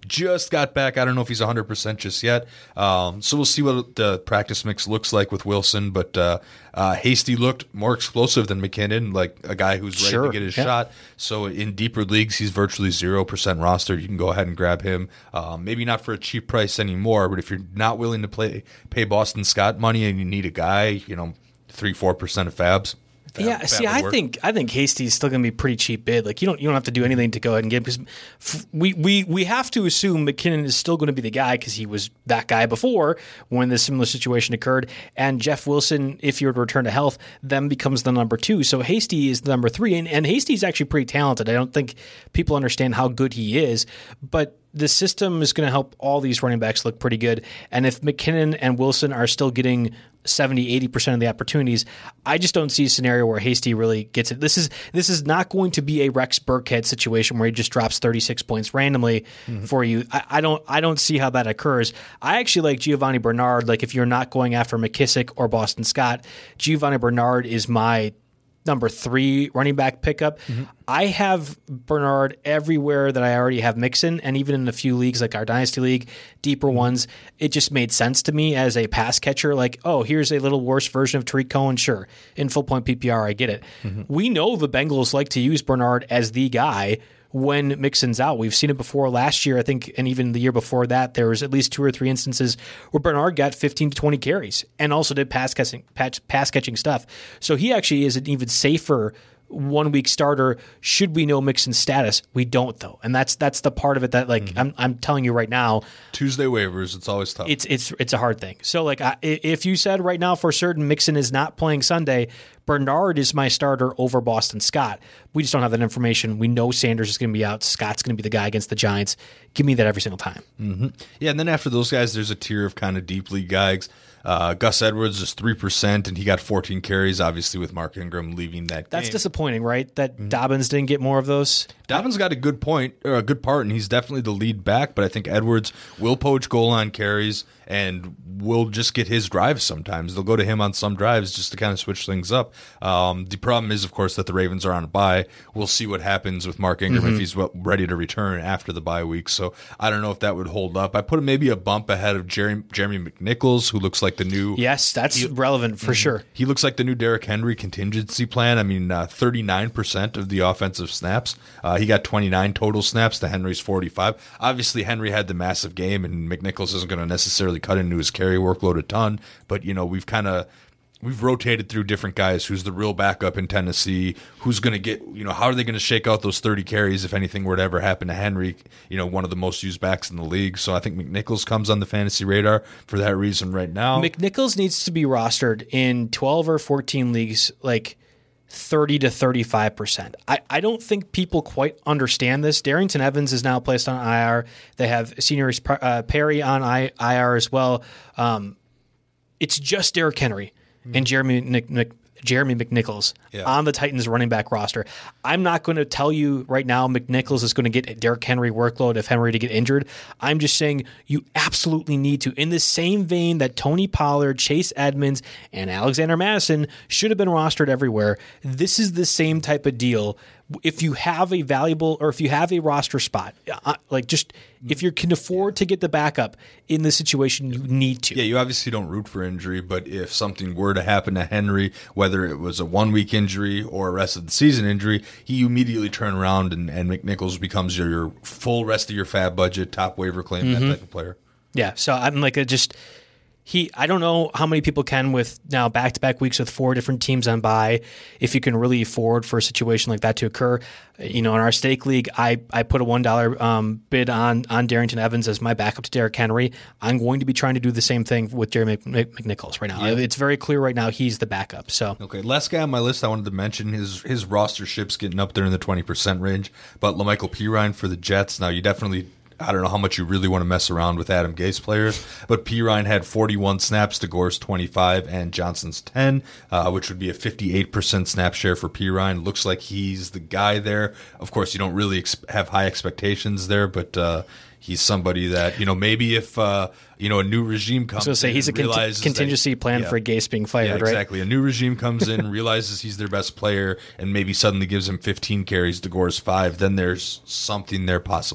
just got back. I don't know if he's one hundred percent just yet. Um, so we'll see what the practice mix looks like with Wilson. But uh, uh, Hasty looked more explosive than McKinnon, like a guy who's ready sure. to get his yeah. shot. So in deeper leagues, he's virtually zero percent rostered. You can go ahead and grab him. Um, maybe not for a cheap price anymore, but if you're not willing to play pay Boston Scott money and you need a guy, you know, three, four percent of Fabs. Fab, yeah, Fab see, I work. think I think Hasty's still going to be pretty cheap bid. Like you don't you don't have to do anything to go ahead and get him because f- we we we have to assume McKinnon is still going to be the guy because he was that guy before when this similar situation occurred. And Jeff Wilson, if you were to return to health, then becomes the number two. So Hasty is the number three, and, and Hasty's actually pretty talented. I don't think people understand how good he is, but the system is going to help all these running backs look pretty good. And if McKinnon and Wilson are still getting seventy, eighty percent of the opportunities, I just don't see a scenario where Hasty really gets it. This is this is not going to be a Rex Burkhead situation where he just drops thirty-six points randomly mm-hmm. for you. I, I don't I don't see how that occurs. I actually like Giovanni Bernard. Like if you're not going after McKissick or Boston Scott, Giovanni Bernard is my number three running back pickup. Mm-hmm. I have Bernard everywhere that I already have Mixon, and even in a few leagues like our Dynasty League, deeper mm-hmm. ones, it just made sense to me as a pass catcher. Like, oh, here's a little worse version of Tariq Cohen. Sure, in full point P P R, I get it. Mm-hmm. We know the Bengals like to use Bernard as the guy when Mixon's out. We've seen it before last year, I think, and even the year before that, there was at least two or three instances where Bernard got fifteen to twenty carries and also did pass catching, pass catching stuff. So he actually is an even safer one-week starter should we know Mixon's status. We don't, though. And that's that's the part of it that, like, mm-hmm. I'm I'm telling you right now. Tuesday waivers, it's always tough. It's it's it's a hard thing. So, like, I, if you said right now for certain Mixon is not playing Sunday, Bernard is my starter over Boston Scott. We just don't have that information. We know Sanders is going to be out. Scott's going to be the guy against the Giants. Give me that every single time. Mm-hmm. Yeah, and then after those guys, there's a tier of kind of deep league guys. Uh, Gus Edwards is three percent, and he got fourteen carries, obviously, with Mark Ingram leaving that game. That's disappointing, right? That mm-hmm. Dobbins didn't get more of those? Dobbins got a good point, or a good part, and he's definitely the lead back, but I think Edwards will poach goal line carries and will just get his drives sometimes. They'll go to him on some drives just to kind of switch things up. Um, the problem is, of course, that the Ravens are on a bye. We'll see what happens with Mark Ingram mm-hmm. if he's ready to return after the bye week. So I don't know if that would hold up. I put him maybe a bump ahead of Jerry, Jeremy McNichols, who looks like the new... Yes, that's he, relevant for mm-hmm. sure. He looks like the new Derrick Henry contingency plan. I mean, uh, thirty-nine percent of the offensive snaps. Uh, he got twenty-nine total snaps to Henry's forty-five. Obviously, Henry had the massive game, and McNichols isn't going to necessarily cut into his carry workload a ton. But, you know, we've kind of... We've rotated through different guys. Who's the real backup in Tennessee? Who's going to get, you know, how are they going to shake out those thirty carries if anything were to ever happen to Henry, you know, one of the most used backs in the league? So I think McNichols comes on the fantasy radar for that reason right now. McNichols needs to be rostered in twelve or fourteen leagues, like thirty to thirty-five percent. I, I don't think people quite understand this. Darrington Evans is now placed on I R. They have Senior uh, Perry on I R as well. Um, it's just Derrick Henry and Jeremy Mc, Mc, Jeremy McNichols yeah. on the Titans running back roster. I'm not going to tell you right now McNichols is going to get Derrick Henry workload if Henry to get injured. I'm just saying you absolutely need to. In the same vein that Tony Pollard, Chase Edmonds, and Alexander Madison should have been rostered everywhere, this is the same type of deal. If you have a valuable or if you have a roster spot, uh, like just if you can afford to get the backup in this situation, you need to. Yeah, you obviously don't root for injury, but if something were to happen to Henry, whether it was a one-week injury or a rest of the season injury, he immediately turn around and, and McNichols becomes your, your full rest of your fab budget, top waiver claim, mm-hmm. that type of player. Yeah, so I'm like a just... He, I don't know how many people can with now back-to-back weeks with four different teams on bye, if you can really afford for a situation like that to occur. You know, in our stake league, I, I put a one dollar um, bid on on Darrington Evans as my backup to Derrick Henry. I'm going to be trying to do the same thing with Jeremy McNichols right now. Yeah. It's very clear right now he's the backup. So okay, last guy on my list I wanted to mention, his his roster ship's getting up there in the twenty percent range, but LaMichael Pirine for the Jets. Now, you definitely... I don't know how much you really want to mess around with Adam Gase players, but Pirine had forty-one snaps to Gore's twenty-five and Johnson's ten, uh, which would be a fifty-eight percent snap share for Pirine. Looks like he's the guy there. Of course, you don't really ex- have high expectations there, but uh, he's somebody that, you know, maybe if uh, you know a new regime comes in. I was going to say, he's a cont- contingency that, plan yeah, for Gase being fired, yeah, right? Exactly. A new regime comes in, realizes he's their best player, and maybe suddenly gives him fifteen carries to Gore's five. Then there's something there possibly.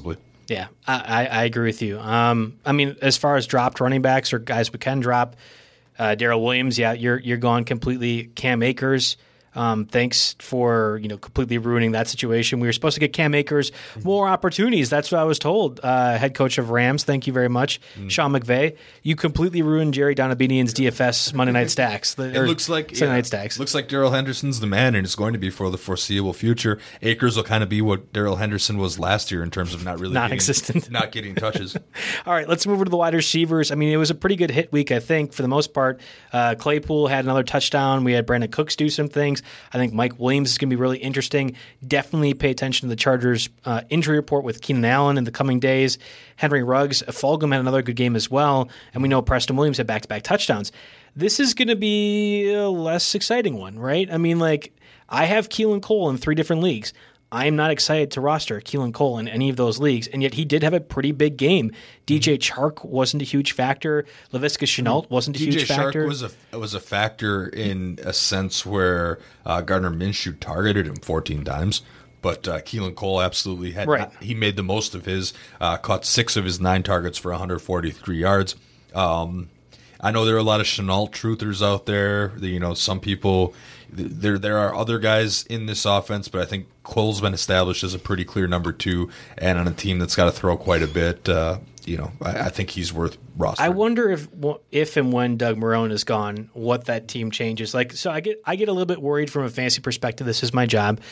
Yeah, I, I agree with you. Um, I mean, as far as dropped running backs or guys we can drop, uh, Darrell Williams, yeah, you're you're gone completely. Cam Akers, um, thanks for you know completely ruining that situation. We were supposed to get Cam Akers more opportunities. That's what I was told. Uh, head coach of Rams, thank you very much, mm. Sean McVay. You completely ruined Jerry Donabedian's D F S Monday Night Stacks. It looks like Sunday yeah, Night Stacks. Looks like Darrell Henderson's the man, and it's going to be for the foreseeable future. Akers will kind of be what Darrell Henderson was last year in terms of not really non-existent, getting, not getting touches. All right, let's move over to the wide receivers. I mean, it was a pretty good hit week, I think, for the most part. Uh, Claypool had another touchdown. We had Brandon Cooks do some things. I think Mike Williams is going to be really interesting. Definitely pay attention to the Chargers' uh, injury report with Keenan Allen in the coming days. Henry Ruggs, Fulgham had another good game as well, and we know Preston Williams had back-to-back touchdowns. This is going to be a less exciting one, right? I mean, like, I have Keelan Cole in three different leagues. I'm not excited to roster Keelan Cole in any of those leagues, and yet he did have a pretty big game. D J Chark wasn't a huge factor. Laviska Shenault wasn't a D J huge factor. D J Chark was a was a factor in a sense where uh, Gardner Minshew targeted him fourteen times. But uh, Keelan Cole absolutely had right. not, he made the most of his, uh, caught six of his nine targets for one hundred forty-three yards. Um, I know there are a lot of Shenault truthers out there. You know, some people there there are other guys in this offense, but I think Cole's been established as a pretty clear number two, and on a team that's got to throw quite a bit. Uh, you know, I, I think he's worth rostering. I wonder if if and when Doug Marrone is gone, what that team changes. Like, so I get I get a little bit worried from a fantasy perspective. This is my job.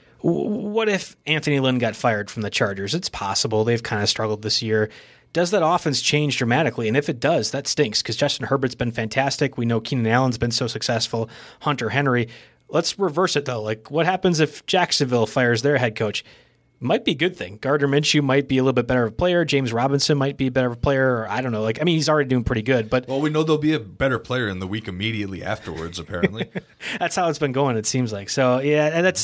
What if Anthony Lynn got fired from the Chargers? It's possible. They've kind of struggled this year. Does that offense change dramatically? And if it does, that stinks because Justin Herbert's been fantastic. We know Keenan Allen's been so successful. Hunter Henry. Let's reverse it, though. Like, what happens if Jacksonville fires their head coach? Might be a good thing. Gardner Minshew might be a little bit better of a player. James Robinson might be a better player. Or I don't know. Like, I mean, he's already doing pretty good. But well, we know there'll be a better player in the week immediately afterwards, apparently. That's how it's been going, it seems like. So, yeah, and that's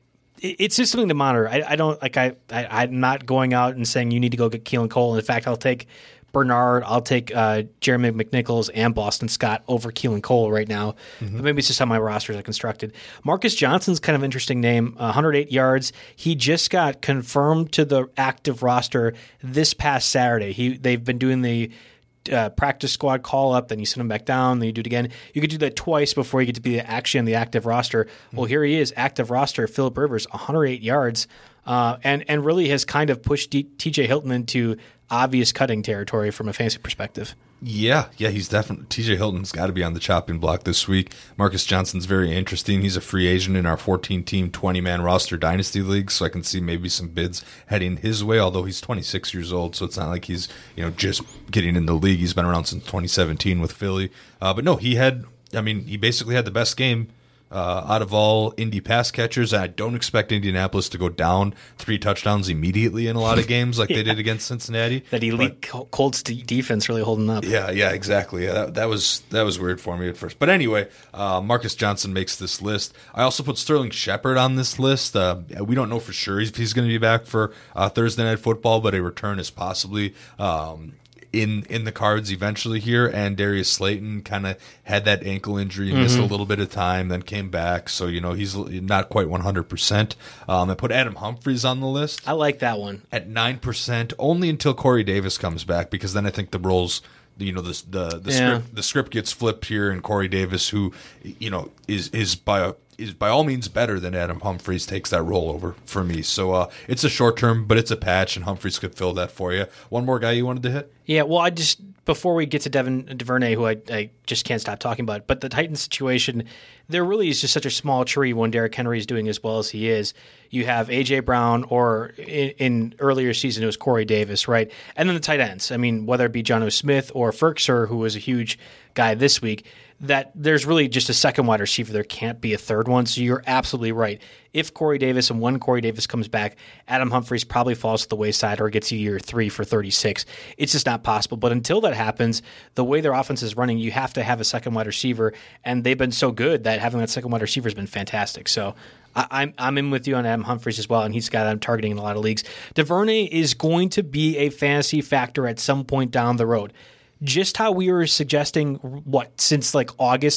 it's just something to monitor. I, I don't like I, I I'm not going out and saying you need to go get Keelan Cole. In fact, I'll take Bernard, I'll take uh, Jeremy McNichols and Boston Scott over Keelan Cole right now. Mm-hmm. But maybe it's just how my rosters are constructed. Marcus Johnson's kind of an interesting name. Uh, one hundred eight yards. He just got confirmed to the active roster this past Saturday. He they've been doing the Uh, practice squad call up, then you send him back down, then you do it again. You could do that twice before you get to be actually on the active roster. Mm-hmm. Well, here he is, active roster, Phillip Rivers, one hundred eight yards, uh, and and really has kind of pushed D- T J Hilton into obvious cutting territory from a fantasy perspective. Yeah, yeah, he's definitely T J Hilton's got to be on the chopping block this week. Marcus Johnson's very interesting. He's a free agent in our fourteen-team, twenty-man roster dynasty league, so I can see maybe some bids heading his way. Although he's twenty-six years old, so it's not like he's you know just getting in the league. He's been around since twenty seventeen with Philly. Uh, but no, he had. I mean, he basically had the best game Uh, out of all Indy pass catchers. And I don't expect Indianapolis to go down three touchdowns immediately in a lot of games like yeah. they did against Cincinnati. That elite but, Colts defense really holding up. Yeah, yeah, exactly. Yeah, that, that was that was weird for me at first. But anyway, uh, Marcus Johnson makes this list. I also put Sterling Shepard on this list. Uh, we don't know for sure if he's going to be back for uh, Thursday Night Football, but a return is possibly um, in in the cards eventually here. And Darius Slayton kind of had that ankle injury, mm-hmm. missed a little bit of time, then came back. So, you know, he's not quite one hundred percent. Um, I put Adam Humphries on the list. I like that one. At nine percent, only until Corey Davis comes back, because then I think the roles, you know, the the, the, yeah. script, the script gets flipped here, and Corey Davis, who, you know, is, is by is by all means better than Adam Humphries, takes that role over for me. So uh, it's a short term, but it's a patch, and Humphries could fill that for you. One more guy you wanted to hit? Yeah, well, I just, before we get to Devin DuVernay, who I, I just can't stop talking about, but the Titans situation, there really is just such a small tree when Derrick Henry is doing as well as he is. You have A J. Brown, or in, in earlier season it was Corey Davis, right? And then the tight ends. I mean, whether it be Jonnu Smith or Ferkser, who was a huge guy this week, that there's really just a second wide receiver. There can't be a third one. So you're absolutely right. If Corey Davis and when Corey Davis comes back, Adam Humphries probably falls to the wayside or gets you your three for thirty-six. It's just not possible. But until that happens, the way their offense is running, you have to have a second wide receiver. And they've been so good that having that second wide receiver has been fantastic. So I, I'm I'm in with you on Adam Humphries as well, and he's a guy that I'm targeting in a lot of leagues. DuVernay is going to be a fantasy factor at some point down the road. Just how we were suggesting, what, since like August,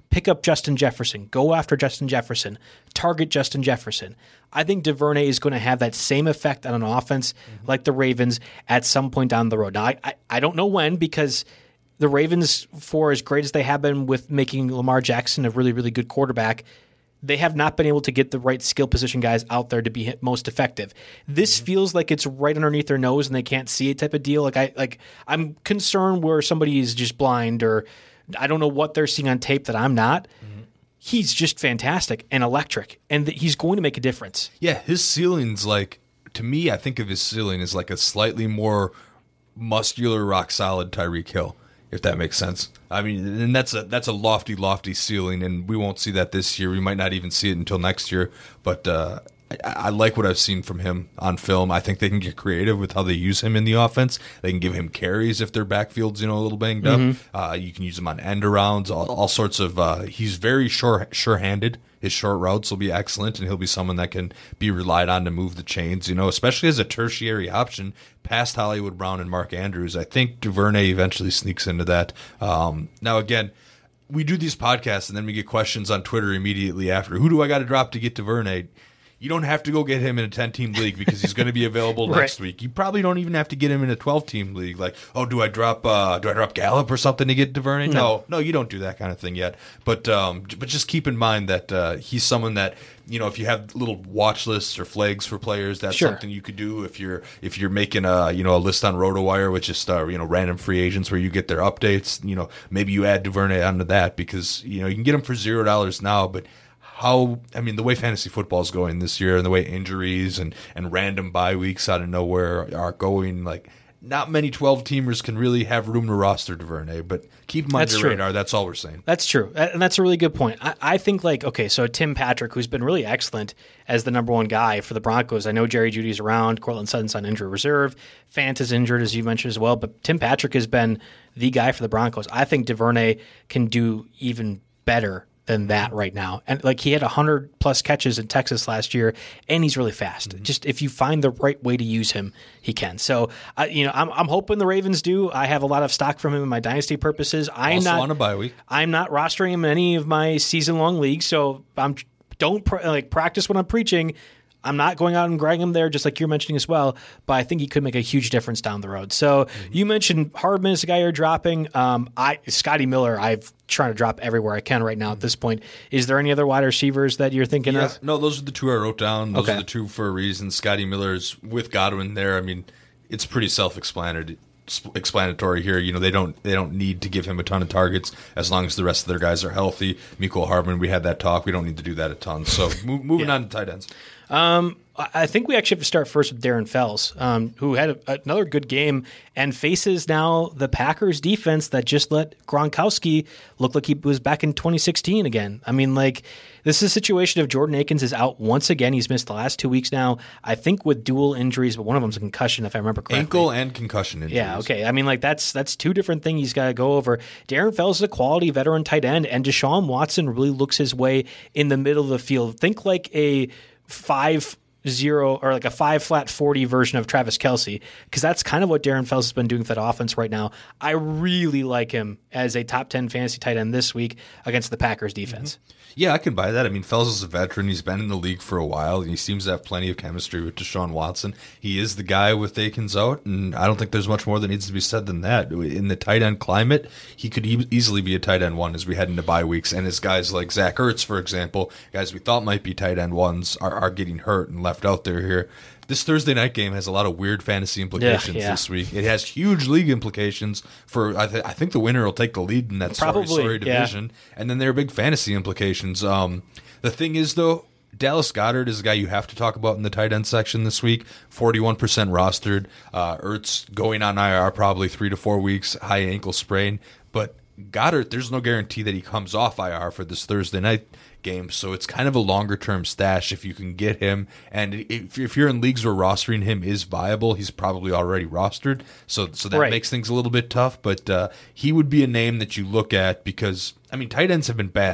pick up Justin Jefferson, go after Justin Jefferson, target Justin Jefferson. I think DuVernay is going to have that same effect on an offense mm-hmm. like the Ravens at some point down the road. Now, I, I, I don't know when, because the Ravens, for as great as they have been with making Lamar Jackson a really, really good quarterback, they have not been able to get the right skill position guys out there to be most effective. This mm-hmm. feels like it's right underneath their nose and they can't see it type of deal. Like I, like I'm concerned where somebody is just blind, or I don't know what they're seeing on tape that I'm not. Mm-hmm. He's just fantastic and electric, and th- he's going to make a difference. Yeah, his ceiling's like, to me, I think of his ceiling as like a slightly more muscular, rock solid Tyreek Hill, if that makes sense. I mean, and that's a that's a lofty, lofty ceiling, and we won't see that this year. We might not even see it until next year. But uh, I, I like what I've seen from him on film. I think they can get creative with how they use him in the offense. They can give him carries if their backfield's, you know, a little banged mm-hmm. up. Uh, you can use him on end arounds, all, all sorts of. Uh, he's very sure sure-handed. His short routes will be excellent, and he'll be someone that can be relied on to move the chains, you know, especially as a tertiary option past Hollywood Brown and Mark Andrews. I think DuVernay eventually sneaks into that. Um, now, again, we do these podcasts, and then we get questions on Twitter immediately after. Who do I got to drop to get DuVernay? You don't have to go get him in a ten-team league because he's going to be available right. next week. You probably don't even have to get him in a twelve-team league. Like, oh, do I drop uh, do I drop Gallup or something to get DuVernay? No. no, no, you don't do that kind of thing yet. But um, but just keep in mind that uh, he's someone that, you know, if you have little watch lists or flags for players, that's sure. something you could do. If you're if you're making a you know a list on RotoWire with just uh, you know random free agents where you get their updates, you know, maybe you add DuVernay onto that, because you know you can get him for zero dollars now, but how, I mean, the way fantasy football is going this year and the way injuries and, and random bye weeks out of nowhere are going, like, not many twelve-teamers can really have room to roster DuVernay, but keep him on that's your true. radar. That's all we're saying. That's true. And that's a really good point. I, I think, like, okay, so Tim Patrick, who's been really excellent as the number one guy for the Broncos. I know Jerry Jeudy's around. Cortland Sutton's on injury reserve. Fant is injured, as you mentioned as well. But Tim Patrick has been the guy for the Broncos. I think DuVernay can do even better than that right now. And like, he had one hundred plus catches in Texas last year, and he's really fast. Mm-hmm. Just if you find the right way to use him, he can. So, uh, you know, I'm I'm hoping the Ravens do. I have a lot of stock from him in my dynasty purposes. I'm also not on a bye week. I'm not rostering him in any of my season long leagues. So I'm don't pr- like practice what I'm preaching. I'm not going out and grabbing him there, just like you're mentioning as well, but I think he could make a huge difference down the road. So mm-hmm. you mentioned Hardman is the guy you're dropping. Um, I Scotty Miller, I've trying to drop everywhere I can right now at this point. Is there any other wide receivers that you're thinking yeah, of? No, those are the two I wrote down. Those okay. are the two for a reason. Scotty Miller's with Godwin there. I mean, it's pretty self-explanatory. Explanatory here, you know, they don't they don't need to give him a ton of targets as long as the rest of their guys are healthy. Mecole Hardman, we had that talk. We don't need to do that a ton. So move, moving yeah. on to tight ends. Um, I think we actually have to start first with Darren Fells, um, who had a, another good game and faces now the Packers defense that just let Gronkowski look like he was back in twenty sixteen again. I mean, like, this is a situation of Jordan Akins is out once again. He's missed the last two weeks now, I think with dual injuries, but one of them's a concussion, if I remember correctly. Ankle and concussion injuries. Yeah, okay. I mean, like, that's that's two different things he's got to go over. Darren Fells is a quality veteran tight end, and Deshaun Watson really looks his way in the middle of the field. Think like a five zero or like a five flat forty version of Travis Kelce, because that's kind of what Darren Fells has been doing with that offense right now. I really like him as a top ten fantasy tight end this week against the Packers defense. Mm-hmm. Yeah, I can buy that. I mean, Fells is a veteran. He's been in the league for a while, and he seems to have plenty of chemistry with Deshaun Watson. He is the guy with Akins out, and I don't think there's much more that needs to be said than that. In the tight end climate, he could e- easily be a tight end one as we head into bye weeks, and as guys like Zach Ertz, for example, guys we thought might be tight end ones, are, are getting hurt and left out there here. This Thursday night game has a lot of weird fantasy implications yeah, yeah. this week. It has huge league implications for, I, th- I think the winner will take the lead in that Probably, sorry, sorry division. Yeah. And then there are big fantasy implications. Um, the thing is, though, Dallas Goedert is a guy you have to talk about in the tight end section this week. forty-one percent rostered. Uh, Ertz going on I R probably three to four weeks, high ankle sprain. But Goddard, there's no guarantee that he comes off I R for this Thursday night game, so it's kind of a longer-term stash if you can get him. And if, if you're in leagues where rostering him is viable, he's probably already rostered, so so that right. makes things a little bit tough. But uh, he would be a name that you look at because, I mean, tight ends have been bad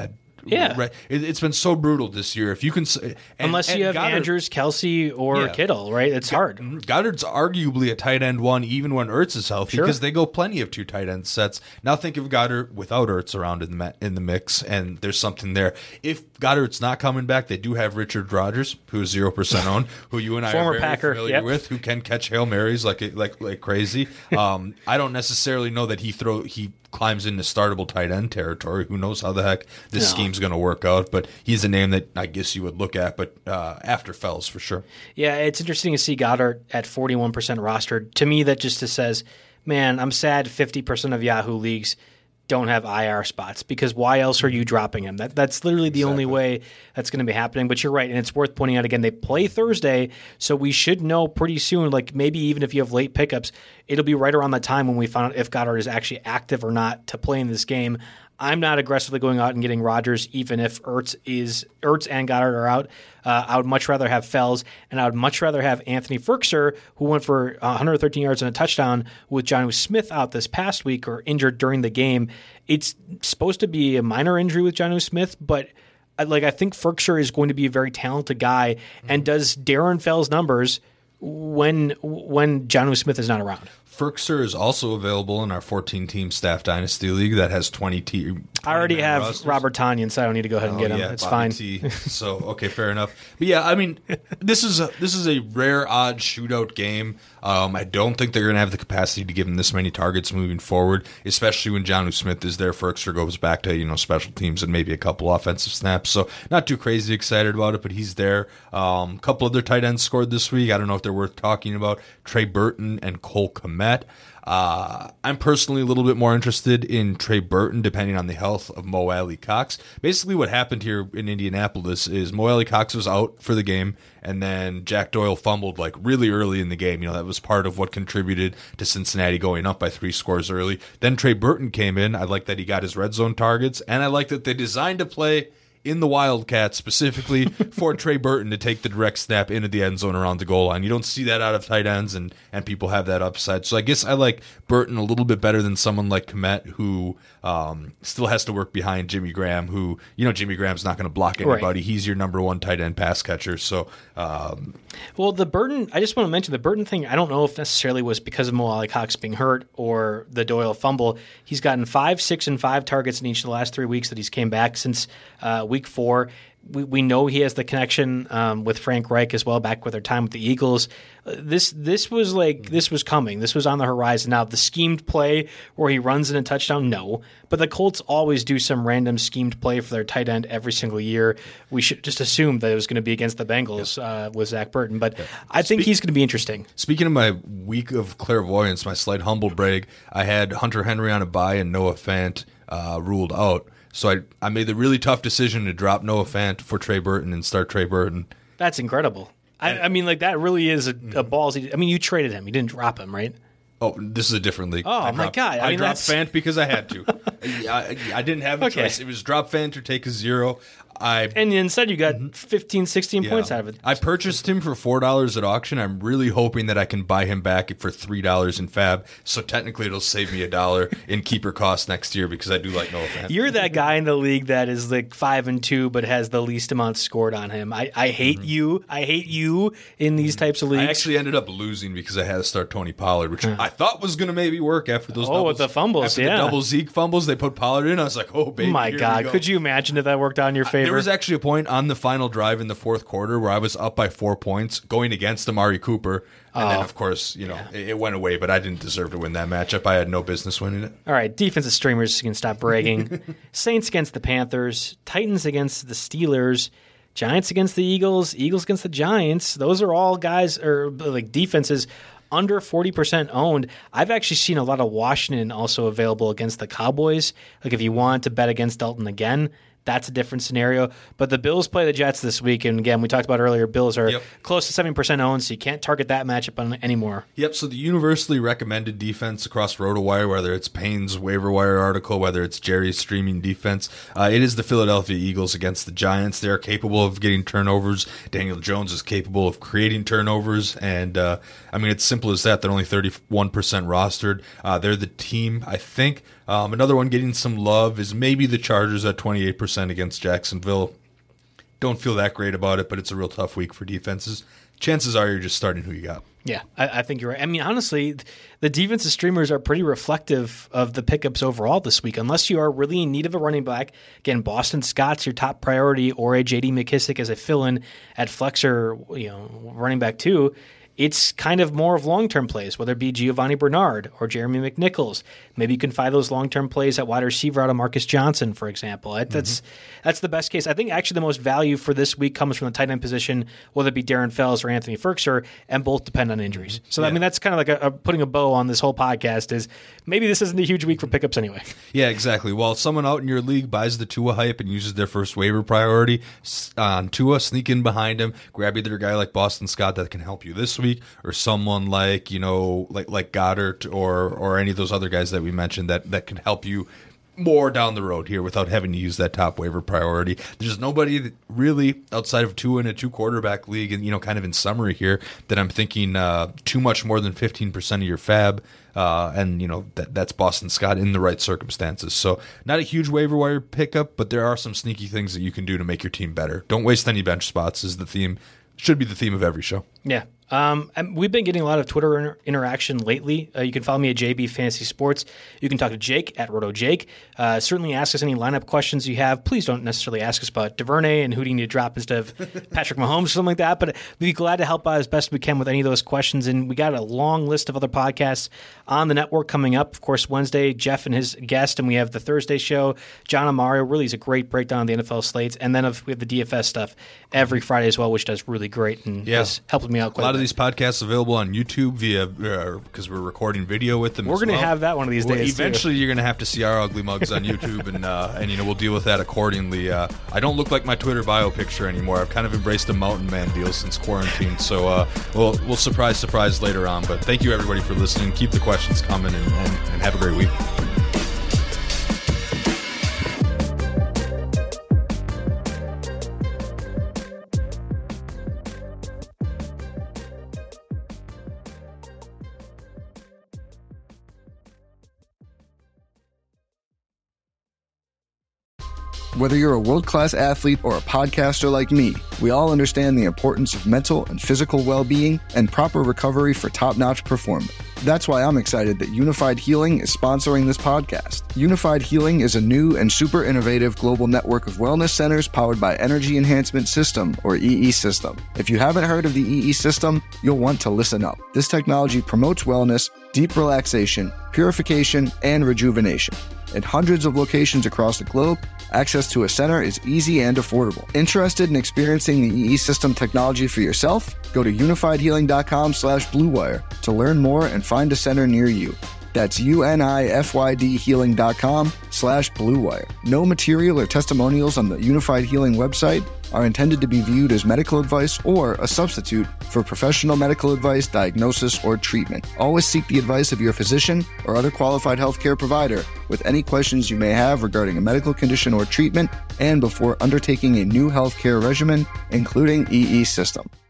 Yeah. Right. It, it's been so brutal this year. If you can, and, unless you and have Goddard, Andrews, Kelsey, or Yeah. Kittle, right? It's hard. Goddard's arguably a tight end one, even when Ertz is healthy, Sure. because they go plenty of two tight end sets. Now think of Goddard without Ertz around in the ma- in the mix, and there's something there. If Goddard's not coming back, they do have Richard Rodgers, who is zero percent owned, who you and I Former are very Packer, familiar yep. with, who can catch Hail Marys like like like crazy. Um, I don't necessarily know that he throw he climbs into startable tight end territory. Who knows how the heck this No. scheme's going to work out? But he's a name that I guess you would look at, but uh, after Fells for sure. Yeah, it's interesting to see Goddard at forty-one percent rostered. To me, that just says, man, I'm sad fifty percent of Yahoo leagues don't have I R spots, because why else are you dropping him? That That's literally the only way that's going to be happening. But you're right, and it's worth pointing out again, they play Thursday, so we should know pretty soon, like maybe even if you have late pickups, it'll be right around the time when we find out if Goddard is actually active or not to play in this game. I'm not aggressively going out and getting Rodgers, even if Ertz is Ertz and Goddard are out. Uh, I would much rather have Fells, and I would much rather have Anthony Firkser, who went for one hundred thirteen yards and a touchdown with Jonnu Smith out this past week or injured during the game. It's supposed to be a minor injury with Jonnu Smith, but I- like I think Firkser is going to be a very talented guy and does Darren Fells numbers when when Jonnu Smith is not around. Firkser is also available in our fourteen-team staff dynasty league that has twenty team. I already have Robert Tonyan, so I don't need to go ahead and Oh, get him. yeah, it's Bobby fine. T. So okay, fair enough. But yeah, I mean, this is a this is a rare odd shootout game. Um, I don't think they're going to have the capacity to give him this many targets moving forward, especially when Jonnu Smith is there. Firkser goes back to you know special teams and maybe a couple offensive snaps. So not too crazy excited about it, but he's there. A um, couple other tight ends scored this week. I don't know if they're worth talking about. Trey Burton and Cole Kmet. Uh, I'm personally a little bit more interested in Trey Burton, depending on the health of Mo Alley Cox. Basically, what happened here in Indianapolis is Mo Alley Cox was out for the game, and then Jack Doyle fumbled like really early in the game. You know, that was part of what contributed to Cincinnati going up by three scores early. Then Trey Burton came in. I like that he got his red zone targets, and I like that they designed a play in the Wildcats specifically for Trey Burton to take the direct snap into the end zone around the goal line. You don't see that out of tight ends, and, and people have that upside. So I guess I like Burton a little bit better than someone like Kmet, who um, still has to work behind Jimmy Graham, who, you know, Jimmy Graham's not going to block anybody. Right. He's your number one tight end pass catcher. So, um, Well, the Burton, I just want to mention the Burton thing. I don't know if necessarily was because of Mo Alley Cox being hurt or the Doyle fumble. He's gotten five, six, and five targets in each of the last three weeks that he's came back since uh, week four. We, we know he has the connection um, with Frank Reich as well, back with their time with the Eagles. Uh, this this was like this was coming. This was on the horizon. Now the schemed play where he runs in a touchdown, no. But the Colts always do some random schemed play for their tight end every single year. We should just assume that it was going to be against the Bengals uh, with Zach Burton. But I think Spe- he's going to be interesting. Speaking of my week of clairvoyance, my slight humble brag, I had Hunter Henry on a bye and Noah Fant uh, ruled out. So I I made the really tough decision to drop Noah Fant for Trey Burton and start Trey Burton. That's incredible. I, I mean, like that really is a, a ballsy. I mean, you traded him. You didn't drop him, right? Oh, this is a different league. Oh, I my dropped- God. I I, mean, dropped that's- Fant because I had to. I, I didn't have a Okay. choice. It was drop Fant or take a zero. I And instead, you got fifteen, sixteen yeah. points out of it. I purchased him for four dollars at auction. I'm really hoping that I can buy him back for three dollars in Fab. So technically, it'll save me a dollar in keeper cost next year because I do like Noah Fant. You're that guy in the league that is like five and two, but has the least amount scored on him. I, I hate Mm-hmm. you. I hate you in these types of leagues. I actually ended up losing because I had to start Tony Pollard, which I thought was going to maybe work after those. Oh, doubles. with the fumbles, after yeah. the double Zeke fumbles. They put Pollard in. I was like, oh baby, oh my here we God, go. could you imagine if that worked out in your favor? There was actually a point on the final drive in the fourth quarter where I was up by four points going against Amari Cooper. And then, Oh. of course, you know, it, it went away, but I didn't deserve to win that matchup. I had no business winning it. All right, defensive streamers can stop bragging. Saints against the Panthers, Titans against the Steelers, Giants against the Eagles, Eagles against the Giants. Those are all guys or like defenses under forty percent owned. I've actually seen a lot of Washington also available against the Cowboys. Like if you want to bet against Dalton again, that's a different scenario. But the Bills play the Jets this week, and again, we talked about earlier, Bills are Yep. close to seventy percent owned, so you can't target that matchup on anymore. Yep, so the universally recommended defense across RotoWire, whether it's Payne's waiver wire article, whether it's Jerry's streaming defense, uh, it is the Philadelphia Eagles against the Giants. They are capable of getting turnovers. Daniel Jones is capable of creating turnovers, and uh, I mean, it's simple as that. They're only thirty-one percent rostered. Uh, they're the team, I think, Um, another one getting some love is maybe the Chargers at twenty-eight percent against Jacksonville. Don't feel that great about it, but it's a real tough week for defenses. Chances are you're just starting who you got. Yeah, I, I think you're right. I mean, honestly, the defensive streamers are pretty reflective of the pickups overall this week. Unless you are really in need of a running back, again, Boston Scott's your top priority, or a J D McKissick as a fill-in at flexor, you know, running back two. It's kind of more of long-term plays, whether it be Giovanni Bernard or Jeremy McNichols. Maybe you can find those long-term plays at wide receiver out of Marcus Johnson, for example. That's mm-hmm. that's the best case. I think actually the most value for this week comes from the tight end position, whether it be Darren Fells or Anthony Firkser, and both depend on injuries. So, yeah. I mean, that's kind of like a, a putting a bow on this whole podcast is maybe this isn't a huge week for pickups anyway. Yeah, exactly. Well, someone out in your league buys the Tua hype and uses their first waiver priority on Tua, sneak in behind him, grab either a guy like Boston Scott that can help you this week, or someone like, you know, like like Goddard or or any of those other guys that we mentioned that, that can help you more down the road here without having to use that top waiver priority. There's nobody that really outside of Tua in a two quarterback league, and you know, kind of in summary here, that I'm thinking uh, too much more than fifteen percent of your fab. Uh, and, you know, that that's Boston Scott in the right circumstances. So not a huge waiver wire pickup, but there are some sneaky things that you can do to make your team better. Don't waste any bench spots is the theme. Should be the theme of every show. Yeah. Um, and we've been getting a lot of Twitter inter- interaction lately. Uh, you can follow me at J B Fantasy Sports. You can talk to Jake at RotoJake. Uh, certainly ask us any lineup questions you have. Please don't necessarily ask us about DuVernay and who do you need to drop instead of Patrick Mahomes or something like that. But we'd be glad to help out as best we can with any of those questions. And we got a long list of other podcasts on the network coming up. Of course, Wednesday, Jeff and his guest, and we have the Thursday show. John Amario really is a great breakdown of the N F L slates. And then we have the D F S stuff every Friday as well, which does really great and yeah. has helped me out quite a, a lot bit. Of these podcasts available on YouTube via because uh, we're recording video with them. We're going to well. have that one of these well, days. Eventually, too. You're going to have to see our ugly mugs on YouTube, and uh, and you know we'll deal with that accordingly. Uh, I don't look like my Twitter bio picture anymore. I've kind of embraced a mountain man deal since quarantine. So uh, we'll we'll surprise surprise later on. But thank you everybody for listening. Keep the questions coming, and, and, and have a great week. Whether you're a world-class athlete or a podcaster like me, we all understand the importance of mental and physical well-being and proper recovery for top-notch performance. That's why I'm excited that Unified Healing is sponsoring this podcast. Unified Healing is a new and super innovative global network of wellness centers powered by Energy Enhancement System, or E E System. If you haven't heard of the E E System, you'll want to listen up. This technology promotes wellness, deep relaxation, purification, and rejuvenation. At hundreds of locations across the globe, access to a center is easy and affordable. Interested in experiencing the E E System technology for yourself? Go to unified healing dot com slash blue wire to learn more and find a center near you. That's U-N-I-F-Y-D healing dot com slash blue wire. No material or testimonials on the Unified Healing website are intended to be viewed as medical advice or a substitute for professional medical advice, diagnosis, or treatment. Always seek the advice of your physician or other qualified healthcare provider with any questions you may have regarding a medical condition or treatment and before undertaking a new healthcare regimen, including E E System.